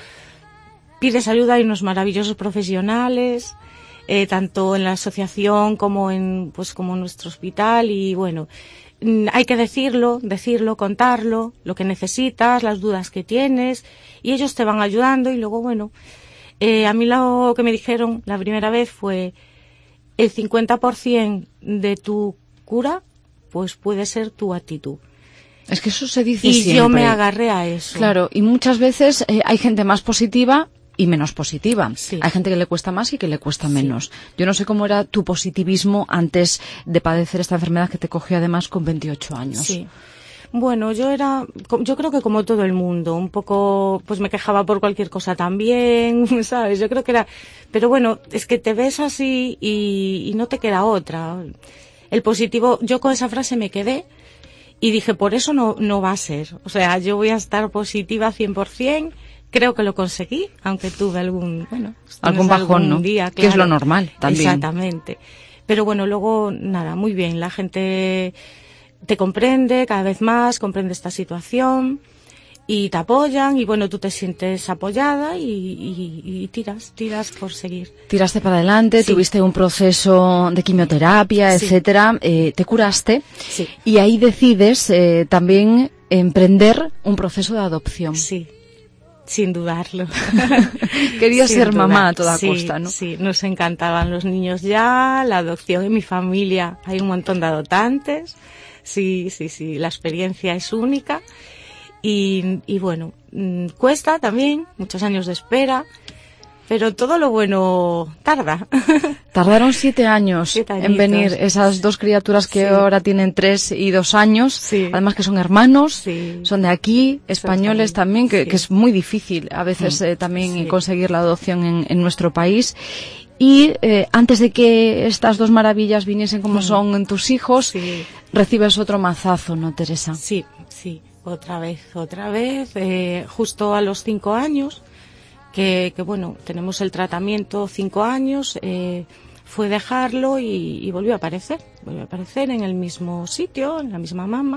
pides ayuda. Hay unos maravillosos profesionales, eh, tanto en la asociación como en, pues, como en nuestro hospital, y bueno, hay que decirlo, decirlo, contarlo, lo que necesitas, las dudas que tienes, y ellos te van ayudando. Y luego, bueno, eh, a mí lo que me dijeron la primera vez fue el cincuenta por ciento de tu cura, pues puede ser tu actitud. Es que eso se dice y siempre. Y yo me agarré a eso. Claro, y muchas veces eh, hay gente más positiva y menos positiva. Sí. Hay gente que le cuesta más y que le cuesta menos. Sí. Yo no sé cómo era tu positivismo antes de padecer esta enfermedad que te cogió además con veintiocho años. Sí. Bueno, yo era, yo creo que como todo el mundo, un poco, pues me quejaba por cualquier cosa también, ¿sabes? Yo creo que era, pero bueno, es que te ves así y, y no te queda otra. El positivo, yo con esa frase me quedé. Y dije, por eso no, no va a ser. O sea, yo voy a estar positiva cien por ciento. Creo que lo conseguí, aunque tuve algún, bueno, algún bajón, algún ¿no? día, claro. Que es lo normal también. Exactamente. Pero bueno, luego, nada, muy bien. La gente te comprende cada vez más, comprende esta situación y te apoyan, y bueno, tú te sientes apoyada y, y, y tiras, tiras por seguir. Tiraste para adelante, sí. Tuviste un proceso de quimioterapia, sí. etcétera, eh, te curaste, sí. Y ahí decides eh, también emprender un proceso de adopción. Sí, sin dudarlo. Querías sin ser dudar. mamá a toda sí, costa, ¿no? Sí, nos encantaban los niños ya, la adopción en mi familia, hay un montón de adoptantes, sí, sí, sí, la experiencia es única. Y, y bueno, mmm, cuesta también, muchos años de espera, pero todo lo bueno tarda. Tardaron siete años siete en venir esas dos criaturas que sí. ahora tienen tres y dos años, sí. además que son hermanos, sí. son de aquí, españoles también, que, sí. que es muy difícil a veces eh, también sí. conseguir la adopción en, en nuestro país. Y eh, antes de que estas dos maravillas viniesen como mm. son tus hijos, sí. recibes otro mazazo, ¿no, Teresa? Sí, sí. Otra vez, otra vez, eh, justo a los cinco años, que, que bueno, tenemos el tratamiento cinco años, eh, fue dejarlo y, y volvió a aparecer, volvió a aparecer en el mismo sitio, en la misma mama,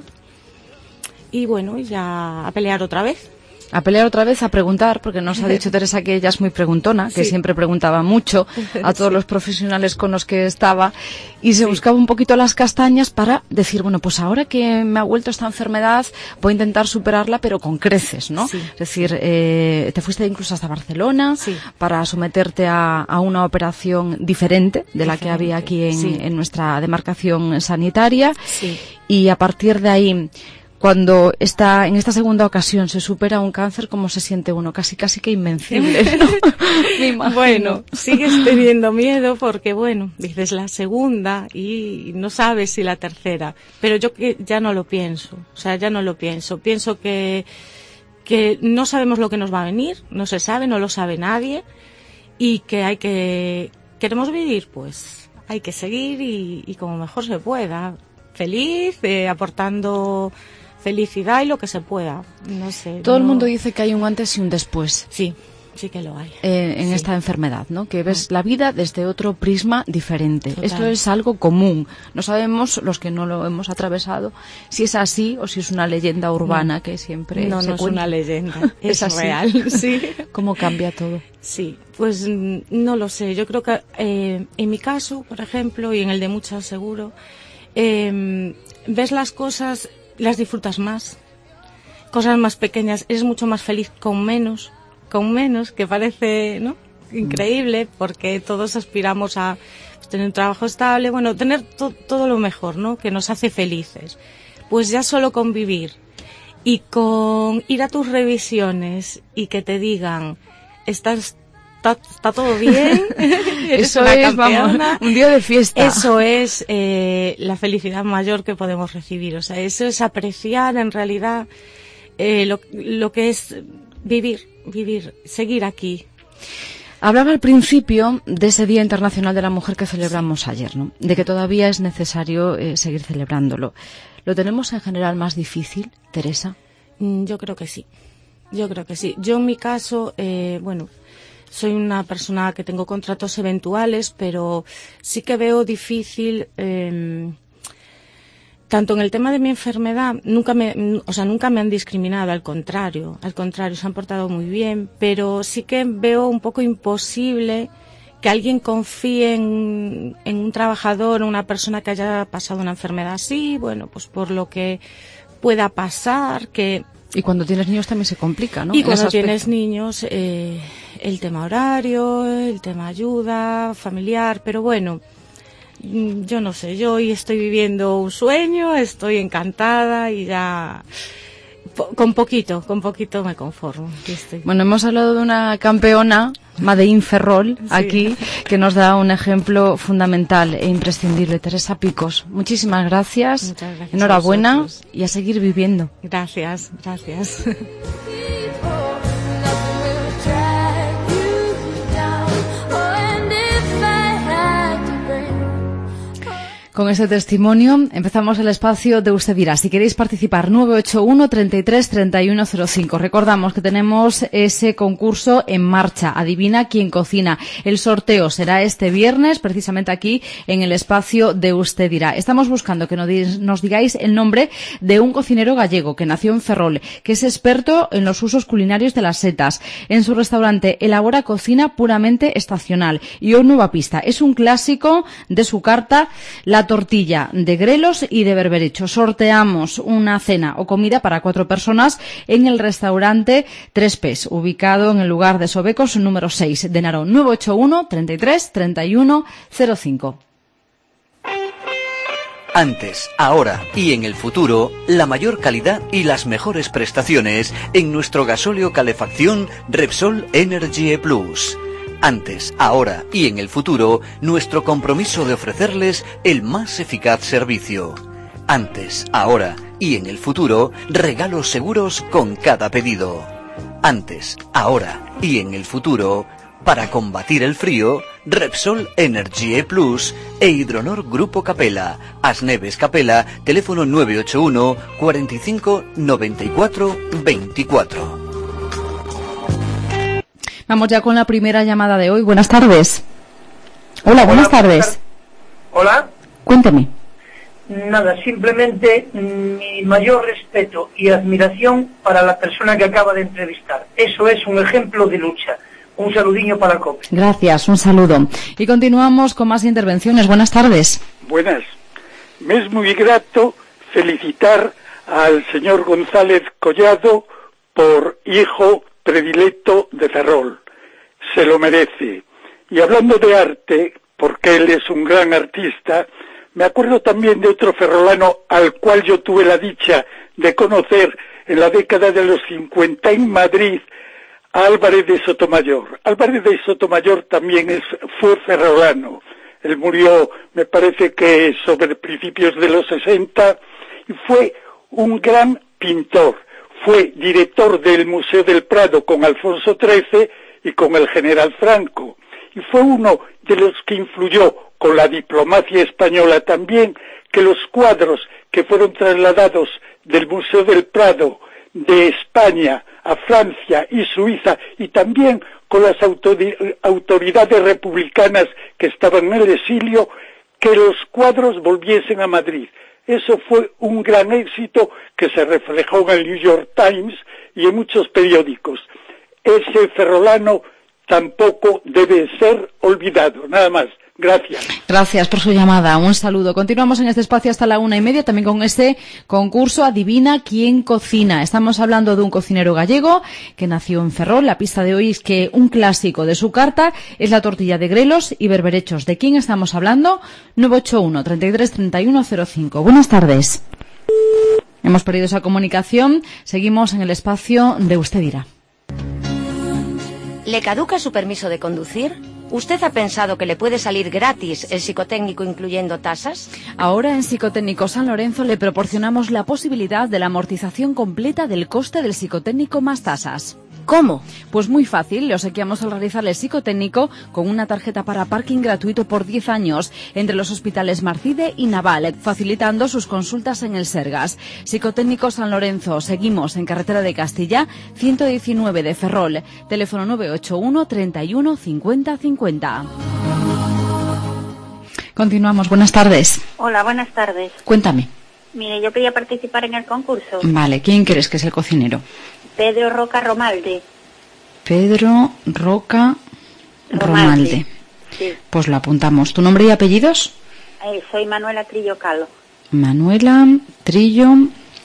y bueno, ya a pelear otra vez. A pelear otra vez, a preguntar, porque nos ha dicho Teresa que ella es muy preguntona, que sí. siempre preguntaba mucho a todos sí. los profesionales con los que estaba, y se sí. buscaba un poquito las castañas para decir, bueno, pues ahora que me ha vuelto esta enfermedad, voy a intentar superarla, pero con creces, ¿no? Sí. Es decir, eh, te fuiste incluso hasta Barcelona sí. para someterte a, a una operación diferente de diferente. la que había aquí en, sí. en nuestra demarcación sanitaria, sí. y a partir de ahí, cuando está en esta segunda ocasión se supera un cáncer, ¿cómo se siente uno? Casi casi que invencible, ¿no? Me imagino. Bueno, sigues teniendo miedo porque, bueno, dices la segunda y no sabes si la tercera. Pero yo que ya no lo pienso, o sea, ya no lo pienso. Pienso que que no sabemos lo que nos va a venir, no se sabe, no lo sabe nadie, y que hay que, queremos vivir, pues hay que seguir y, y como mejor se pueda, feliz, eh, aportando felicidad y lo que se pueda, no sé. Todo no... el mundo dice que hay un antes y un después. Sí. Sí que lo hay. Eh, en sí. esta enfermedad, ¿no? Que ves la vida desde otro prisma diferente. Total. Esto es algo común. No sabemos, los que no lo hemos atravesado, si es así o si es una leyenda urbana no. que siempre no, se no cuenta. Es una leyenda, es, es así. real. Sí. ¿Cómo cambia todo? Sí, pues no lo sé. Yo creo que eh, en mi caso, por ejemplo, y en el de muchas seguro, eh, ves las cosas, las disfrutas más. Cosas más pequeñas, eres mucho más feliz con menos. con menos, que parece, ¿no?, increíble, porque todos aspiramos a pues, tener un trabajo estable, bueno, tener to- todo lo mejor, ¿no?, que nos hace felices. Pues ya solo con vivir y con ir a tus revisiones y que te digan, estás, está, está todo bien, eres eso una es, campeona, vamos, un día de fiesta. Eso es eh, la felicidad mayor que podemos recibir, o sea, eso es apreciar en realidad eh, lo, lo que es vivir. Vivir, seguir aquí. Hablaba al principio de ese Día Internacional de la Mujer que celebramos ayer, ¿no? De que todavía es necesario eh, seguir celebrándolo. ¿Lo tenemos en general más difícil, Teresa? Yo creo que sí. Yo creo que sí. Yo en mi caso, eh, bueno, soy una persona que tengo contratos eventuales, pero sí que veo difícil. Eh, Tanto en el tema de mi enfermedad, nunca me, o sea, nunca me han discriminado, al contrario, al contrario, se han portado muy bien, pero sí que veo un poco imposible que alguien confíe en, en un trabajador, una persona que haya pasado una enfermedad así, bueno, pues por lo que pueda pasar, que... Y cuando tienes niños también se complica, ¿no? Y cuando tienes niños, eh, el tema horario, el tema ayuda, familiar, pero bueno... Yo no sé, yo hoy estoy viviendo un sueño, estoy encantada y ya po- con poquito, con poquito me conformo. Estoy... Bueno, hemos hablado de una campeona, Made in Ferrol, sí. aquí, que nos da un ejemplo fundamental e imprescindible. Teresa Picos, muchísimas gracias, Muchas gracias enhorabuena a y a seguir viviendo. Gracias, gracias. Con ese testimonio empezamos el espacio de Usted dirá. Si queréis participar, nueve ocho uno, treinta y tres, treinta y uno cero cinco. Recordamos que tenemos ese concurso en marcha. Adivina quién cocina. El sorteo será este viernes, precisamente aquí en el espacio de Usted dirá. Estamos buscando que nos digáis el nombre de un cocinero gallego que nació en Ferrol, que es experto en los usos culinarios de las setas. En su restaurante elabora cocina puramente estacional. Y hoy nueva pista. Es un clásico de su carta, la tortilla de grelos y de berberecho. Sorteamos una cena o comida para cuatro personas en el restaurante Tres Pes, ubicado en el lugar de Sobecos número seis de Narón. Nueve ocho uno, treinta y tres, treinta y uno cero cinco. Antes, ahora y en el futuro, la mayor calidad y las mejores prestaciones en nuestro gasóleo calefacción Repsol Energy Plus. Antes, ahora y en el futuro, nuestro compromiso de ofrecerles el más eficaz servicio. Antes, ahora y en el futuro, regalos seguros con cada pedido. Antes, ahora y en el futuro, para combatir el frío, Repsol Energy Plus e Hidronor Grupo Capella. Asneves Capella, teléfono nueve ocho uno, cuarenta y cinco, noventa y cuatro, veinticuatro. Vamos ya con la primera llamada de hoy. Buenas tardes. Hola, Hola buenas tardes. Hola. Cuénteme. Nada, simplemente mi mayor respeto y admiración para la persona que acaba de entrevistar. Eso es un ejemplo de lucha. Un saludinho para COPE. Gracias, un saludo. Y continuamos con más intervenciones. Buenas tardes. Buenas. Me es muy grato felicitar al señor González Collado por hijo predilecto de Ferrol. Se lo merece. Y hablando de arte, porque él es un gran artista, me acuerdo también de otro ferrolano al cual yo tuve la dicha de conocer en la década de los cincuenta en Madrid, a Álvarez de Sotomayor. Álvarez de Sotomayor también es, fue ferrolano. Él murió, me parece que sobre principios de los sesenta, y fue un gran pintor. fue director del Museo del Prado con Alfonso trece y con el general Franco, y fue uno de los que influyó con la diplomacia española también, que los cuadros que fueron trasladados del Museo del Prado de España a Francia y Suiza, y también con las autoridades republicanas que estaban en el exilio, que los cuadros volviesen a Madrid. Eso fue un gran éxito que se reflejó en el New York Times y en muchos periódicos. Ese ferrolano tampoco debe ser olvidado. Nada más. Gracias. Gracias por su llamada. Un saludo. Continuamos en este espacio hasta la una y media, también con este concurso Adivina quién cocina. Estamos hablando de un cocinero gallego que nació en Ferrol. La pista de hoy es que un clásico de su carta es la tortilla de grelos y berberechos. ¿De quién estamos hablando? nueve ocho uno, treinta y tres, treinta y uno cero cinco. Buenas tardes. Hemos perdido esa comunicación. Seguimos en el espacio de Usted dirá. ¿Le caduca su permiso de conducir? ¿Usted ha pensado que le puede salir gratis el psicotécnico incluyendo tasas? Ahora en Psicotécnico San Lorenzo le proporcionamos la posibilidad de la amortización completa del coste del psicotécnico más tasas. ¿Cómo? Pues muy fácil, le obsequiamos al realizarle el psicotécnico con una tarjeta para parking gratuito por diez años entre los hospitales Marcide y Naval, facilitando sus consultas en el Sergas. Psicotécnico San Lorenzo, seguimos en carretera de Castilla, ciento diecinueve de Ferrol, teléfono nueve ocho uno, treinta y uno, cincuenta, cincuenta. Continuamos, buenas tardes. Hola, buenas tardes. Cuéntame. Mire, yo quería participar en el concurso. Vale, ¿quién crees que es el cocinero? Pedro Roca Romalde. Pedro Roca Romalde. Romalde. Sí. Pues lo apuntamos. ¿Tu nombre y apellidos? Eh, soy Manuela Trillo Calo. Manuela Trillo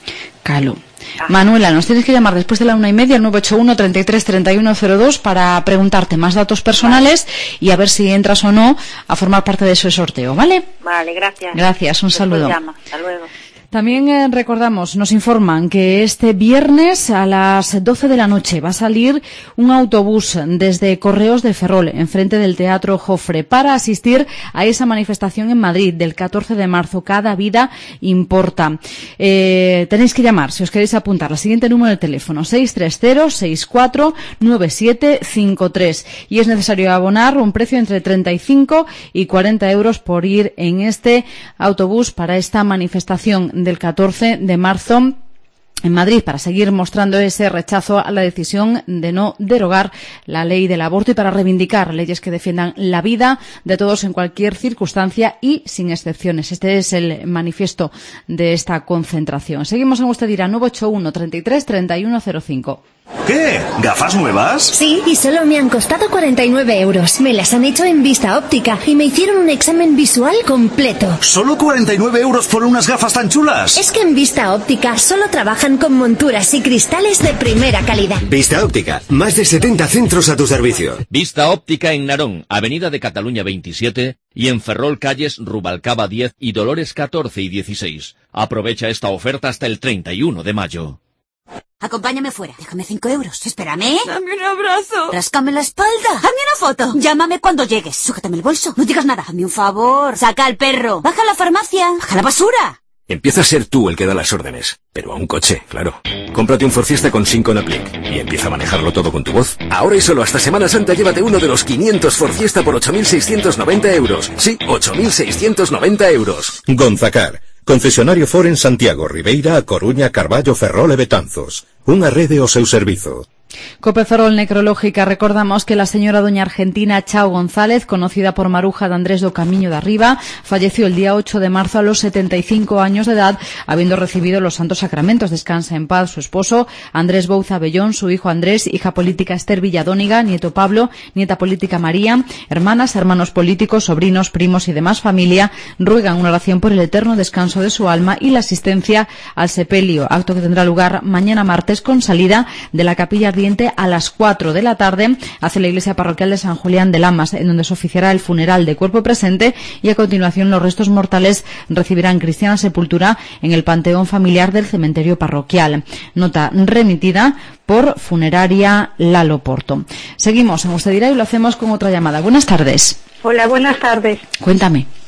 Calo. Ah. Manuela, nos tienes que llamar después de la una y media al nueve ocho uno, treinta y tres, treinta y uno cero dos para preguntarte más datos personales y a ver si entras o no a formar parte de ese sorteo, ¿vale? Vale, gracias. Gracias, un después saludo. Llama. Hasta luego. También eh, recordamos, nos informan que este viernes a las doce de la noche va a salir un autobús desde Correos de Ferrol, enfrente del Teatro Jofre, para asistir a esa manifestación en Madrid del catorce de marzo. Cada vida importa. Eh, tenéis que llamar, si os queréis apuntar, al siguiente número de teléfono, seis tres cero, seis cuatro, nueve siete cinco tres. Y es necesario abonar un precio entre treinta y cinco y cuarenta euros por ir en este autobús para esta manifestación del catorce de marzo en Madrid, para seguir mostrando ese rechazo a la decisión de no derogar la ley del aborto y para reivindicar leyes que defiendan la vida de todos en cualquier circunstancia y sin excepciones. Este es el manifiesto de esta concentración. Seguimos en Usted dirá, nueve ocho uno, treinta y tres, treinta y uno cero cinco. ¿Qué? ¿Gafas nuevas? Sí, y solo me han costado cuarenta y nueve euros. Me las han hecho en Vista Óptica y me hicieron un examen visual completo. ¿Solo cuarenta y nueve euros por unas gafas tan chulas? Es que en Vista Óptica solo trabajan con monturas y cristales de primera calidad. Vista Óptica, más de setenta centros a tu servicio. Vista Óptica en Narón, Avenida de Cataluña veintisiete, y en Ferrol calles Rubalcaba diez y Dolores catorce y dieciséis. Aprovecha esta oferta hasta el treinta y uno de mayo. Acompáñame fuera. Déjame cinco euros. Espérame. Dame un abrazo. Ráscame la espalda. Hazme una foto. Llámame cuando llegues. Sujétame el bolso. No digas nada. Hazme un favor. Saca al perro. Baja a la farmacia. Baja la basura. Empieza a ser tú el que da las órdenes. Pero a un coche, claro. Cómprate un Ford Fiesta con Sync on a Click y empieza a manejarlo todo con tu voz. Ahora y solo hasta Semana Santa llévate uno de los quinientos Ford Fiesta por ocho mil seiscientos noventa euros. Sí, ocho mil seiscientos noventa euros. Gonzacar. Concesionario Ford en Santiago, Ribeira, A Coruña, Carballo, Ferrol e Betanzos. Unha rede ao seu servizo. Cope Ferrol Necrológica. Recordamos que la señora doña Argentina Chao González, conocida por Maruja de Andrés do Camiño de Arriba, falleció el día ocho de marzo a los setenta y cinco años de edad, habiendo recibido los santos sacramentos. Descansa en paz su esposo Andrés Bouza Bellón, su hijo Andrés, hija política Esther Villadóniga, nieto Pablo, nieta política María, hermanas, hermanos políticos, sobrinos, primos y demás familia ruegan una oración por el eterno descanso de su alma y la asistencia al sepelio, acto que tendrá lugar mañana martes con salida de la capilla a las cuatro de la tarde hacia la iglesia parroquial de San Julián de Lamas, en donde se oficiará el funeral de cuerpo presente y a continuación los restos mortales recibirán cristiana sepultura en el panteón familiar del cementerio parroquial. Nota remitida por Funeraria Lalo Porto. Seguimos en Usted dirá y lo hacemos con otra llamada. Buenas tardes. Hola, buenas tardes. Cuéntame.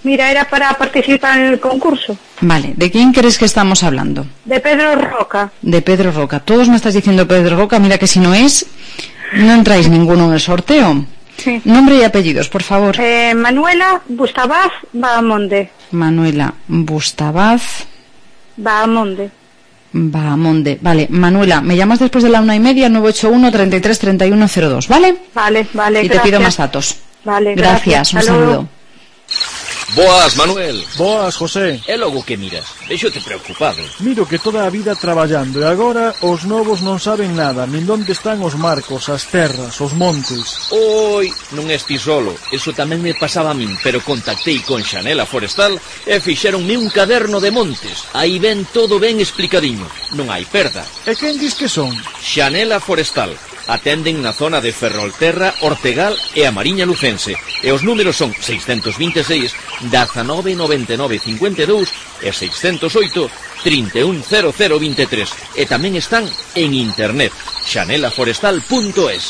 Mira, era para participar en el concurso. Vale, ¿de quién crees que estamos hablando? De Pedro Roca. De Pedro Roca. Todos me estás diciendo Pedro Roca, mira que si no es, no entráis ninguno en el sorteo. Sí. Nombre y apellidos, por favor. Eh, Manuela Bustavaz Bahamonde. Manuela Bustavaz Bahamonde. Bahamonde. Vale, Manuela, me llamas después de la una y media, nueve ocho uno, treinta y tres, treinta y uno, cero dos, ¿vale? Vale, vale, Y gracias. te pido más datos. Vale, Gracias, gracias. un Hasta luego. saludo. Boas, Manuel. Boas, José. É logo que miras, vexote preocupado. Miro que toda a vida traballando e agora os novos non saben nada, nin onde están os marcos, as terras, os montes. Oi, non esti solo, eso tamén me pasaba a min, pero contactei con Xanela Forestal e fixeronme un caderno de montes. Aí ven todo ben explicadiño, non hai perda. E quen dis que son? Xanela Forestal. Atenden na zona de Ferrolterra, Ortegal e a Mariña Lucense. E os números son seiscentos veintiséis, dezanove, noventa e nove, cincuenta e dous e seiscentos oito, trinta e un, cero cero veintitrés. E tamén están en internet, xanela forestal punto es.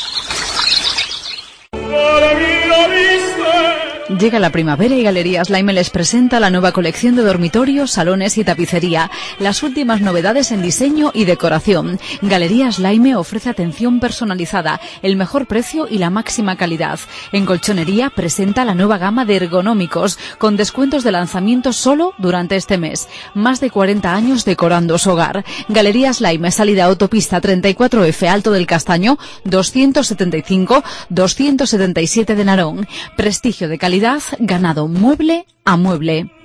Llega la primavera y Galerías Laime les presenta la nueva colección de dormitorios, salones y tapicería. Las últimas novedades en diseño y decoración. Galerías Laime ofrece atención personalizada, el mejor precio y la máxima calidad. En colchonería presenta la nueva gama de ergonómicos, con descuentos de lanzamiento solo durante este mes. Más de cuarenta años decorando su hogar. Galerías Laime, salida autopista treinta y cuatro F, Alto del Castaño, doscientos setenta y cinco, doscientos setenta y siete de Narón. Prestigio de calidad ganado mueble a mueble.